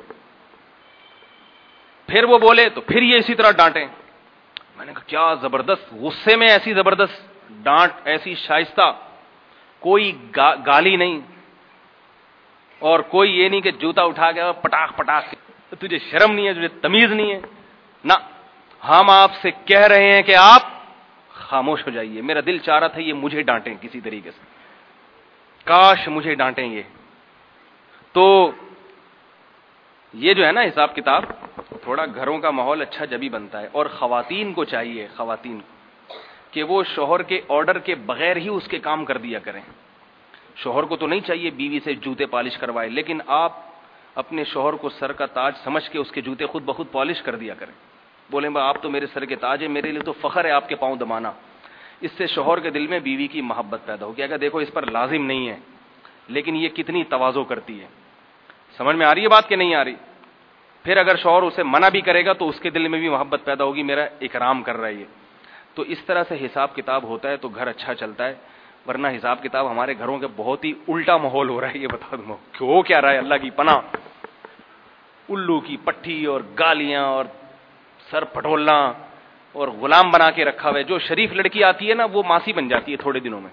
پھر وہ بولے تو پھر یہ اسی طرح ڈانٹیں. میں نے کہا کیا زبردست, غصے میں ایسی زبردست ڈانٹ, ایسی شائستہ, کوئی گالی نہیں اور کوئی یہ نہیں کہ جوتا اٹھا کے پٹاخ پٹاخ, تجھے شرم نہیں ہے, تجھے تمیز نہیں ہے نا, ہم آپ سے کہہ رہے ہیں کہ آپ خاموش ہو جائیے. میرا دل چاہ رہا تھا یہ مجھے ڈانٹیں کسی طریقے سے, کاش مجھے ڈانٹیں یہ. تو یہ جو ہے نا حساب کتاب, تھوڑا گھروں کا ماحول اچھا جبھی بنتا ہے. اور خواتین کو چاہیے, خواتین کہ وہ شوہر کے آرڈر کے بغیر ہی اس کے کام کر دیا کریں. شوہر کو تو نہیں چاہیے بیوی سے جوتے پالش کروائے, لیکن آپ اپنے شوہر کو سر کا تاج سمجھ کے اس کے جوتے خود بخود پالش کر دیا کریں. بولیں با آپ تو میرے سر کے تاج ہیں, میرے لیے تو فخر ہے آپ کے پاؤں دبانا. اس سے شوہر کے دل میں بیوی کی محبت پیدا ہوگی. اگر دیکھو اس پر لازم نہیں ہے, لیکن یہ کتنی تواضع کرتی ہے. سمجھ میں آ رہی ہے بات کہ نہیں آ رہی؟ پھر اگر شوہر اسے منع بھی کرے گا تو اس کے دل میں بھی محبت پیدا ہوگی، میرا اکرام کر رہا ہے یہ. تو اس طرح سے حساب کتاب ہوتا ہے تو گھر اچھا چلتا ہے. ورنہ حساب کتاب ہمارے گھروں کے بہت ہی الٹا ماحول ہو رہا ہے. یہ بتا دوں کیوں کیا رہا ہے، اللہ کی پناہ، الو کی پٹھی اور گالیاں اور سر پھٹولنا اور غلام بنا کے رکھا ہوا ہے. جو شریف لڑکی آتی ہے نا وہ ماسی بن جاتی ہے تھوڑے دنوں میں.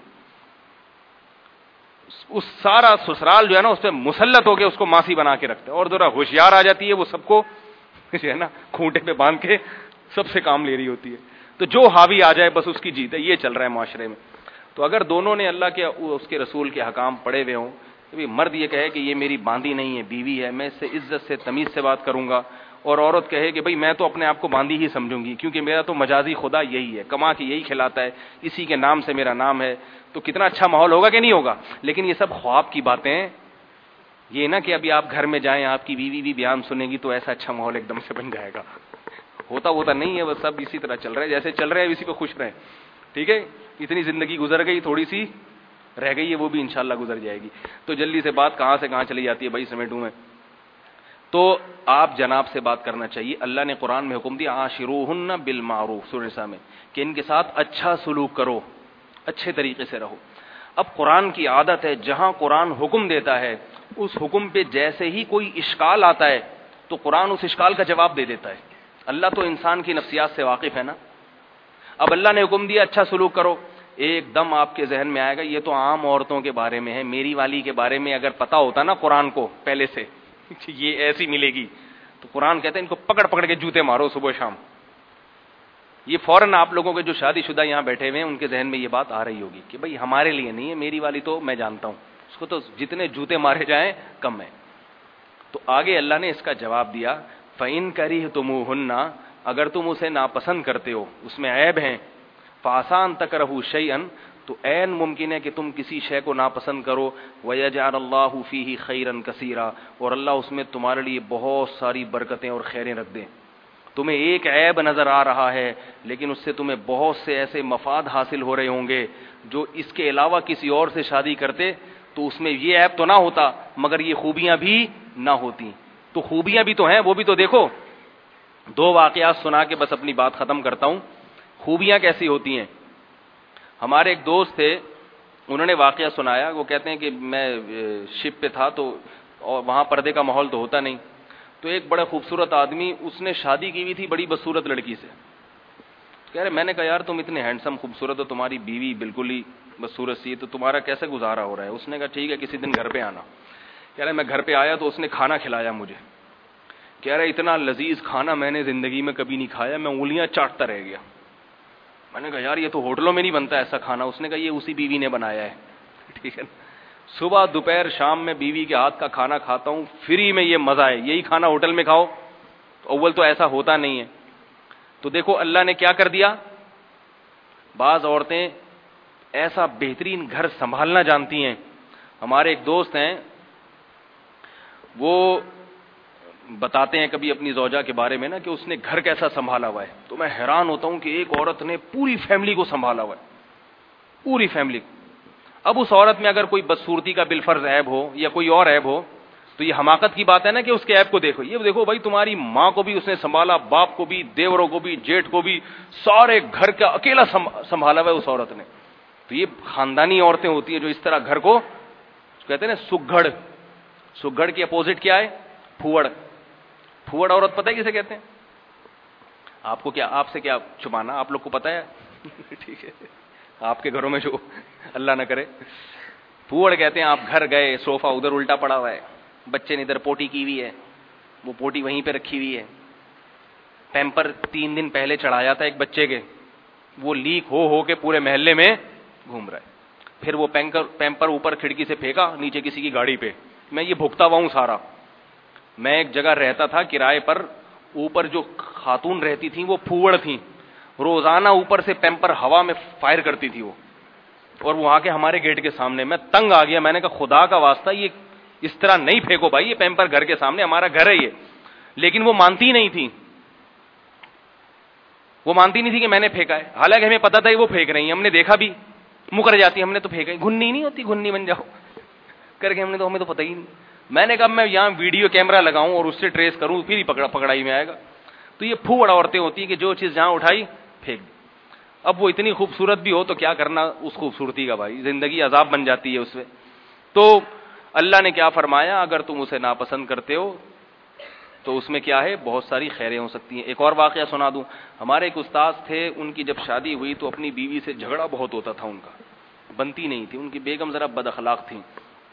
اس سارا سسرال جو ہے نا اس پہ مسلط ہو کے اس کو ماسی بنا کے رکھتا ہے. اور ذرا ہوشیار آ جاتی ہے وہ سب کو جو ہے نا کھونٹے پہ باندھ کے سب سے کام لے رہی ہوتی ہے. تو جو حاوی آ جائے بس اس کی جیت ہے. یہ چل رہا ہے معاشرے میں. تو اگر دونوں نے اللہ کے اس کے رسول کے حکام پڑے ہوئے ہوں، مرد یہ کہے کہ یہ میری باندھی نہیں ہے، بیوی ہے، میں اس سے عزت سے تمیز سے بات کروں گا، اور عورت کہے کہ بھئی میں تو اپنے آپ کو باندھی ہی سمجھوں گی کیونکہ میرا تو مجازی خدا یہی ہے، کما کے یہی کھلاتا ہے، اسی کے نام سے میرا نام ہے. تو کتنا اچھا ماحول ہوگا کہ نہیں ہوگا. لیکن یہ سب خواب کی باتیں ہیں. یہ نہ کہ ابھی آپ گھر میں جائیں آپ کی بیوی بھی بیان سنے گی تو ایسا اچھا ماحول ایک دم سے بن جائے گا. ہوتا نہیں ہے. وہ سب اسی طرح چل رہا ہے جیسے چل رہے ہیں، اسی پہ خوش رہیں. ٹھیک ہے، اتنی زندگی گزر گئی، تھوڑی سی رہ گئی ہے، وہ بھی انشاءاللہ گزر جائے گی. تو جلدی سے بات کہاں سے کہاں چلی جاتی ہے بھائی سمیٹوں میں. تو آپ جناب سے بات کرنا چاہیے. اللہ نے قرآن میں حکم دیا عاشروہن بالمعروف سورہ نساء میں کہ ان کے ساتھ اچھا سلوک کرو، اچھے طریقے سے رہو. اب قرآن کی عادت ہے جہاں قرآن حکم دیتا ہے اس حکم پہ جیسے ہی کوئی اشکال آتا ہے تو قرآن اس اشکال کا جواب دے دیتا ہے. اللہ تو انسان کی نفسیات سے واقف ہے نا. اب اللہ نے حکم دیا اچھا سلوک کرو، ایک دم آپ کے ذہن میں آئے گا یہ تو عام عورتوں کے بارے میں ہے، میری والی کے بارے میں اگر پتا ہوتا نا قرآن کو پہلے سے یہ ایسی ملے گی تو قرآن کہتے ہیں ان کو پکڑ پکڑ کے جوتے مارو صبح شام. یہ فوراً آپ لوگوں کے جو شادی شدہ یہاں بیٹھے ہوئے ہیں ان کے ذہن میں یہ بات آ رہی ہوگی کہ بھئی ہمارے لیے نہیں ہے، میری والی تو میں جانتا ہوں اس کو تو جتنے جوتے مارے جائیں کم ہے. تو آگے اللہ نے اس کا جواب دیا فَإِن كَرِهْتُمُوهُنَّ اگر تم اسے ناپسند کرتے ہو، اس میں عیب ہیں، فَعَسَىٰ أَن تَكْرَهُوا شَيْئًا تو عین ممکن ہے کہ تم کسی شے کو ناپسند کرو، وَيَجْعَلَ اللَّهُ فِيهِ خَيْرًا كَثِيرًا اور اللہ اس میں تمہارے لیے بہت ساری برکتیں اور خیریں رکھ دیں. تمہیں ایک عیب نظر آ رہا ہے لیکن اس سے تمہیں بہت سے ایسے مفاد حاصل ہو رہے ہوں گے جو اس کے علاوہ کسی اور سے شادی کرتے تو اس میں یہ عیب تو نہ ہوتا مگر یہ خوبیاں بھی نہ ہوتی. تو خوبیاں بھی تو ہیں، وہ بھی تو دیکھو. دو واقعات سنا کے بس اپنی بات ختم کرتا ہوں. خوبیاں کیسی ہوتی ہیں. ہمارے ایک دوست تھے، انہوں نے واقعہ سنایا. وہ کہتے ہیں کہ میں شپ پہ تھا تو اور وہاں پردے کا ماحول تو ہوتا نہیں، تو ایک بڑا خوبصورت آدمی اس نے شادی کی ہوئی تھی بڑی بدصورت لڑکی سے. کہہ رہے میں نے کہا یار تم اتنے ہینڈسم خوبصورت ہو، تمہاری بیوی بالکل ہی بدصورت سی ہے، تو تمہارا کیسے گزارا ہو رہا ہے. اس نے کہا ٹھیک ہے کسی دن گھر پہ آنا. کہہ رہے میں گھر پہ آیا تو اس نے کھانا کھلایا مجھے. کہہ رہے اتنا لذیذ کھانا میں نے زندگی میں کبھی نہیں کھایا، میں انگلیاں چاٹتا رہ گیا. میں نے کہا یار یہ تو ہوٹلوں میں نہیں بنتا ایسا کھانا. اس نے کہا یہ اسی بیوی نے بنایا ہے. ٹھیک ہے، صبح دوپہر شام میں بیوی کے ہاتھ کا کھانا کھاتا ہوں، فری میں یہ مزہ ہے. یہی کھانا ہوٹل میں کھاؤ اول تو ایسا ہوتا نہیں ہے. تو دیکھو اللہ نے کیا کر دیا. بعض عورتیں ایسا بہترین گھر سنبھالنا جانتی ہیں. ہمارے ایک دوست ہیں وہ بتاتے ہیں کبھی اپنی زوجہ کے بارے میں نا کہ اس نے گھر کیسا سنبھالا ہوا ہے. تو میں حیران ہوتا ہوں کہ ایک عورت نے پوری فیملی کو سنبھالا ہوا ہے، پوری فیملی. اب اس عورت میں اگر کوئی بدصورتی کا بالفرض عیب ہو یا کوئی اور عیب ہو تو یہ حماقت کی بات ہے نا کہ اس کے عیب کو دیکھو. یہ دیکھو بھائی تمہاری ماں کو بھی اس نے سنبھالا، باپ کو بھی، دیوروں کو بھی، جیٹھ کو بھی، سارے گھر کا اکیلا سنبھالا ہوا ہے اس عورت نے. تو یہ خاندانی عورتیں ہوتی ہیں جو اس طرح گھر کو کہتے ہیں نا سگڑ. سگڑ کی اپوزٹ کیا ہے؟ پھوڑ. پھوڑ عورت پتہ ہے کسے کہتے ہیں؟ آپ کو کیا، آپ سے کیا چھپانا، آپ لوگ کو پتہ ہے. ٹھیک ہے، آپ کے گھروں میں جو اللہ نہ کرے. پھوڑ کہتے ہیں آپ گھر گئے صوفہ ادھر الٹا پڑا ہوا ہے، بچے نے ادھر پوٹی کی ہوئی ہے، وہ پوٹی وہیں پہ رکھی ہوئی ہے. پیمپر 3 دن پہلے چڑھایا تھا ایک بچے کے، وہ لیک ہو کے پورے محلے میں گھوم رہا ہے. پھر وہ پیمپر اوپر کھڑکی سے پھینکا نیچے کسی کی گاڑی پہ. میں یہ بھگتا ہوا ہوں سارا. میں ایک جگہ رہتا تھا کرائے پر، اوپر جو خاتون رہتی تھیں وہ پھوڑ تھیں. روزانہ اوپر سے پیمپر ہوا میں فائر کرتی تھی وہ، اور وہ آ کے ہمارے گیٹ کے سامنے. میں تنگ آ گیا، میں نے کہا خدا کا واسطہ یہ اس طرح نہیں پھینکو بھائی، یہ پیمپر گھر کے سامنے، ہمارا گھر ہے یہ. لیکن وہ مانتی نہیں تھی، وہ مانتی نہیں تھی کہ میں نے پھینکا ہے. حالانکہ ہمیں پتا تھا کہ وہ پھینک رہی ہیں، ہم نے دیکھا بھی. مکر جاتی ہم نے تو پھینکا ہی، گھنی نہیں ہوتی، گھنی بن جاؤ کر کے ہم نے تو، ہمیں تو پتہ ہی نہیں. میں نے کہا میں یہاں ویڈیو کیمرہ لگاؤں اور اس سے ٹریس کروں پھر ہی پکڑائی میں آئے گا. تو یہ پھوڑ عورتیں ہوتی ہیں کہ جو چیز جہاں اٹھائی پھینک دی. اب وہ اتنی خوبصورت بھی ہو تو کیا کرنا اس خوبصورتی کا بھائی, زندگی عذاب بن جاتی ہے اس میں. تو اللہ نے کیا فرمایا, اگر تم اسے ناپسند کرتے ہو تو اس میں کیا ہے, بہت ساری خیریں ہو سکتی ہیں. ایک اور واقعہ سنا دوں. ہمارے ایک استاذ تھے, ان کی جب شادی ہوئی تو اپنی بیوی سے جھگڑا بہت ہوتا تھا, ان کا بنتی نہیں تھی. ان کی بیگم ذرا بد اخلاق تھیں.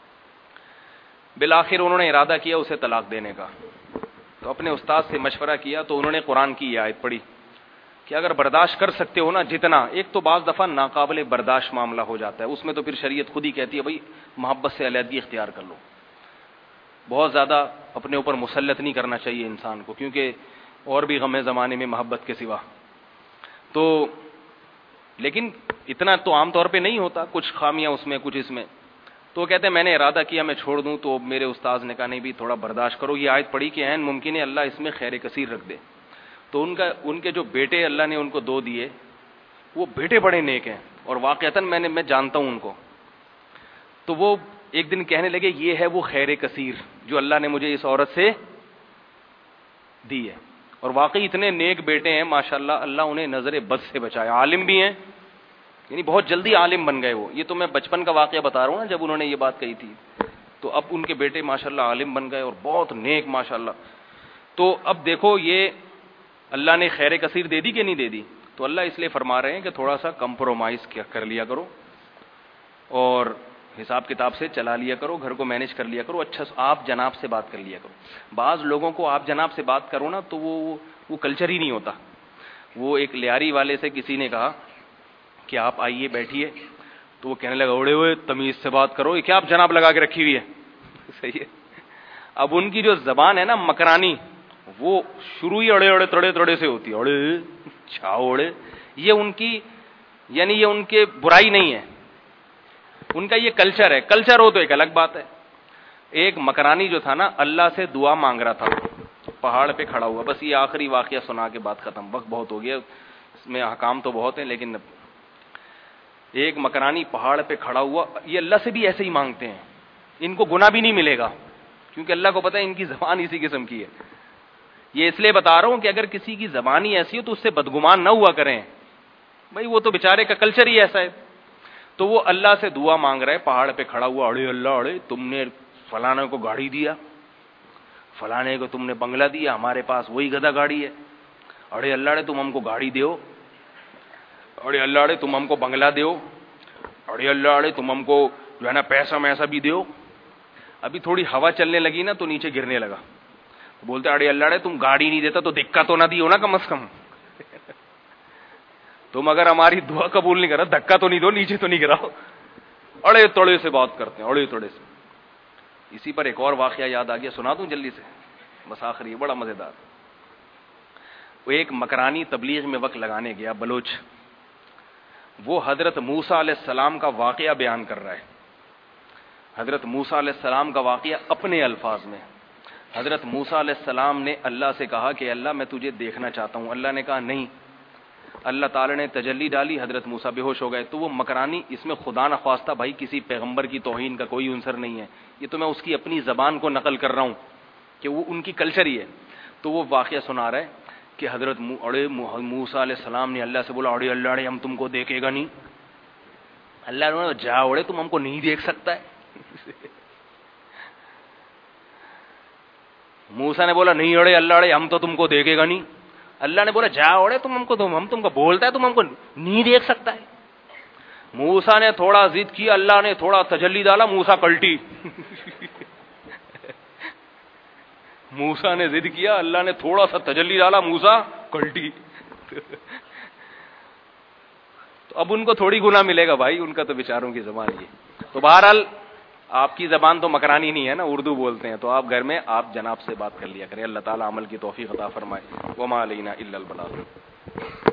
بالآخر انہوں نے ارادہ کیا اسے طلاق دینے کا. تو اپنے استاد سے مشورہ کیا تو انہوں نے قرآن کی یہ آیت پڑھی کہ اگر برداشت کر سکتے ہو نا جتنا, ایک تو بعض دفعہ ناقابل برداشت معاملہ ہو جاتا ہے, اس میں تو پھر شریعت خود ہی کہتی ہے بھائی محبت سے علیحدگی اختیار کر لو. بہت زیادہ اپنے اوپر مسلط نہیں کرنا چاہیے انسان کو, کیونکہ اور بھی غم ہے زمانے میں محبت کے سوا. تو لیکن اتنا تو عام طور پہ نہیں ہوتا, کچھ خامیاں اس میں کچھ اس میں. تو کہتے ہیں میں نے ارادہ کیا میں چھوڑ دوں. تو میرے استاذ نے کہا نہیں بھی تھوڑا برداشت کرو, یہ آیت پڑھی کہ عین ممکن ہے اللہ اس میں خیر کثیر رکھ دے. تو ان کے جو بیٹے اللہ نے ان کو 2 دیے, وہ بیٹے بڑے نیک ہیں اور واقعتاً میں جانتا ہوں ان کو. تو وہ ایک دن کہنے لگے یہ ہے وہ خیر کثیر جو اللہ نے مجھے اس عورت سے دی ہے. اور واقعی اتنے نیک بیٹے ہیں ماشاءاللہ, اللہ انہیں نظر بد سے بچائے. عالم بھی ہیں, یعنی بہت جلدی عالم بن گئے وہ. یہ تو میں بچپن کا واقعہ بتا رہا ہوں نا جب انہوں نے یہ بات کہی تھی. تو اب ان کے بیٹے ماشاءاللہ عالم بن گئے اور بہت نیک ماشاءاللہ. تو اب دیکھو یہ اللہ نے خیر کثیر دے دی کہ نہیں دے دی. تو اللہ اس لیے فرما رہے ہیں کہ تھوڑا سا کمپرومائز کر لیا کرو اور حساب کتاب سے چلا لیا کرو, گھر کو مینیج کر لیا کرو. اچھا آپ جناب سے بات کر لیا کرو. بعض لوگوں کو آپ جناب سے بات کرو نا تو وہ کلچر ہی نہیں ہوتا. وہ ایک لیاری والے سے کسی نے کہا کہ آپ آئیے بیٹھیے, تو وہ کہنے لگا اڑے ہوئے تمیز سے بات کرو, یہ کیا آپ جناب لگا کے رکھی ہوئی ہے. صحیح ہے. اب ان کی جو زبان ہے نا مکرانی, وہ شروع ہی اڑے تڑے سے ہوتی ہے. اڑے چھاؤ اڑے, یہ ان کی یعنی یہ ان کے برائی نہیں ہے, ان کا یہ کلچر ہے. کلچر ہو تو ایک الگ بات ہے. ایک مکرانی جو تھا نا اللہ سے دعا مانگ رہا تھا, پہاڑ پہ کھڑا ہوا. بس یہ آخری واقعہ سنا کے بات ختم, وقت بہت ہو گیا, اس میں احکام تو بہت ہیں. لیکن ایک مکرانی پہاڑ پہ کھڑا ہوا, یہ اللہ سے بھی ایسے ہی مانگتے ہیں, ان کو گناہ بھی نہیں ملے گا کیونکہ اللہ کو پتہ ہے ان کی زبان اسی قسم کی ہے. یہ اس لیے بتا رہا ہوں کہ اگر کسی کی زبان ہی ایسی ہو تو اس سے بدگمان نہ ہوا کریں بھائی, وہ تو بیچارے کا کلچر ہی ایسا ہے. تو وہ اللہ سے دعا مانگ رہے, پہاڑ پہ کھڑا ہوا, اڑے اللہ اڑے تم نے فلانے کو گاڑی دیا, فلانے کو تم نے بنگلہ دیا, ہمارے پاس وہی گدھا گاڑی ہے. اڑے اللہ اڑے تم ہم کو گاڑی دیو, اڑے اللہ اڑے تم ہم کو بنگلہ دیو, اڑے اللہ اڑے تم ہم کو جو ہے نا پیسہ میسا بھی دیو. ابھی تھوڑی ہوا چلنے لگی نا تو نیچے گرنے لگا. بولتے اڑے اللہ اڑے تم گاڑی نہیں دیتا تو دھکا تو نہ دیو نا کم از کم. تم اگر ہماری دعا قبول نہیں کرا دھکا تو نہیں دو, نیچے تو نہیں گراؤ. اڑے توڑے سے بات کرتے ہیں, اڑے توڑے سے. اسی پر ایک اور واقعہ یاد آ گیا, سنا دوں جلدی سے, بس آخری, بڑا مزیدار. وہ ایک مکرانی تبلیغ میں وقت لگانے گیا, بلوچ. وہ حضرت موسیٰ علیہ السلام کا واقعہ بیان کر رہا ہے. حضرت موسیٰ علیہ السلام کا واقعہ اپنے الفاظ میں. حضرت موسیٰ علیہ السلام نے اللہ سے کہا کہ اللہ میں تجھے دیکھنا چاہتا ہوں. اللہ نے کہا نہیں. اللہ تعالی نے تجلی ڈالی, حضرت موسیٰ بے ہوش ہو گئے. تو وہ مکرانی, اس میں خدا نخواستہ بھائی کسی پیغمبر کی توہین کا کوئی عنصر نہیں ہے, یہ تو میں اس کی اپنی زبان کو نقل کر رہا ہوں کہ وہ ان کی کلچر ہی ہے. تو وہ واقعہ سنا رہا ہے کہ حضرت موسیٰ علیہ السلام نے اللہ سے بولا اڑے اللہ اڑے ہم تم کو دیکھے گا نہیں. اللہ نے جا اڑے تم ہم کو نہیں دیکھ سکتا ہے. موسیٰ نے بولا نہیں اڑے اللہ اڑے ہم تو تم کو دیکھے گا نہیں. اللہ نے بولا جا اڑے ہم تم کو بولتا ہے تم ہم کو نہیں دیکھ سکتا ہے. موسیٰ نے تھوڑا ضد کیا, اللہ نے تھوڑا تجلی ڈالا, موسیٰ پلٹی. موسیٰ نے ضد کیا, اللہ نے تھوڑا سا تجلی ڈالا, موسیٰ پلٹی. تو اب ان کو تھوڑی گناہ ملے گا بھائی, ان کا تو بیچاروں کی زبان یہ. تو بہرحال آپ کی زبان تو مکرانی نہیں ہے نا, اردو بولتے ہیں, تو آپ گھر میں آپ جناب سے بات کر لیا کریں. اللہ تعالیٰ عمل کی توفیق عطا فرمائے. وما علینا الا البلاغ.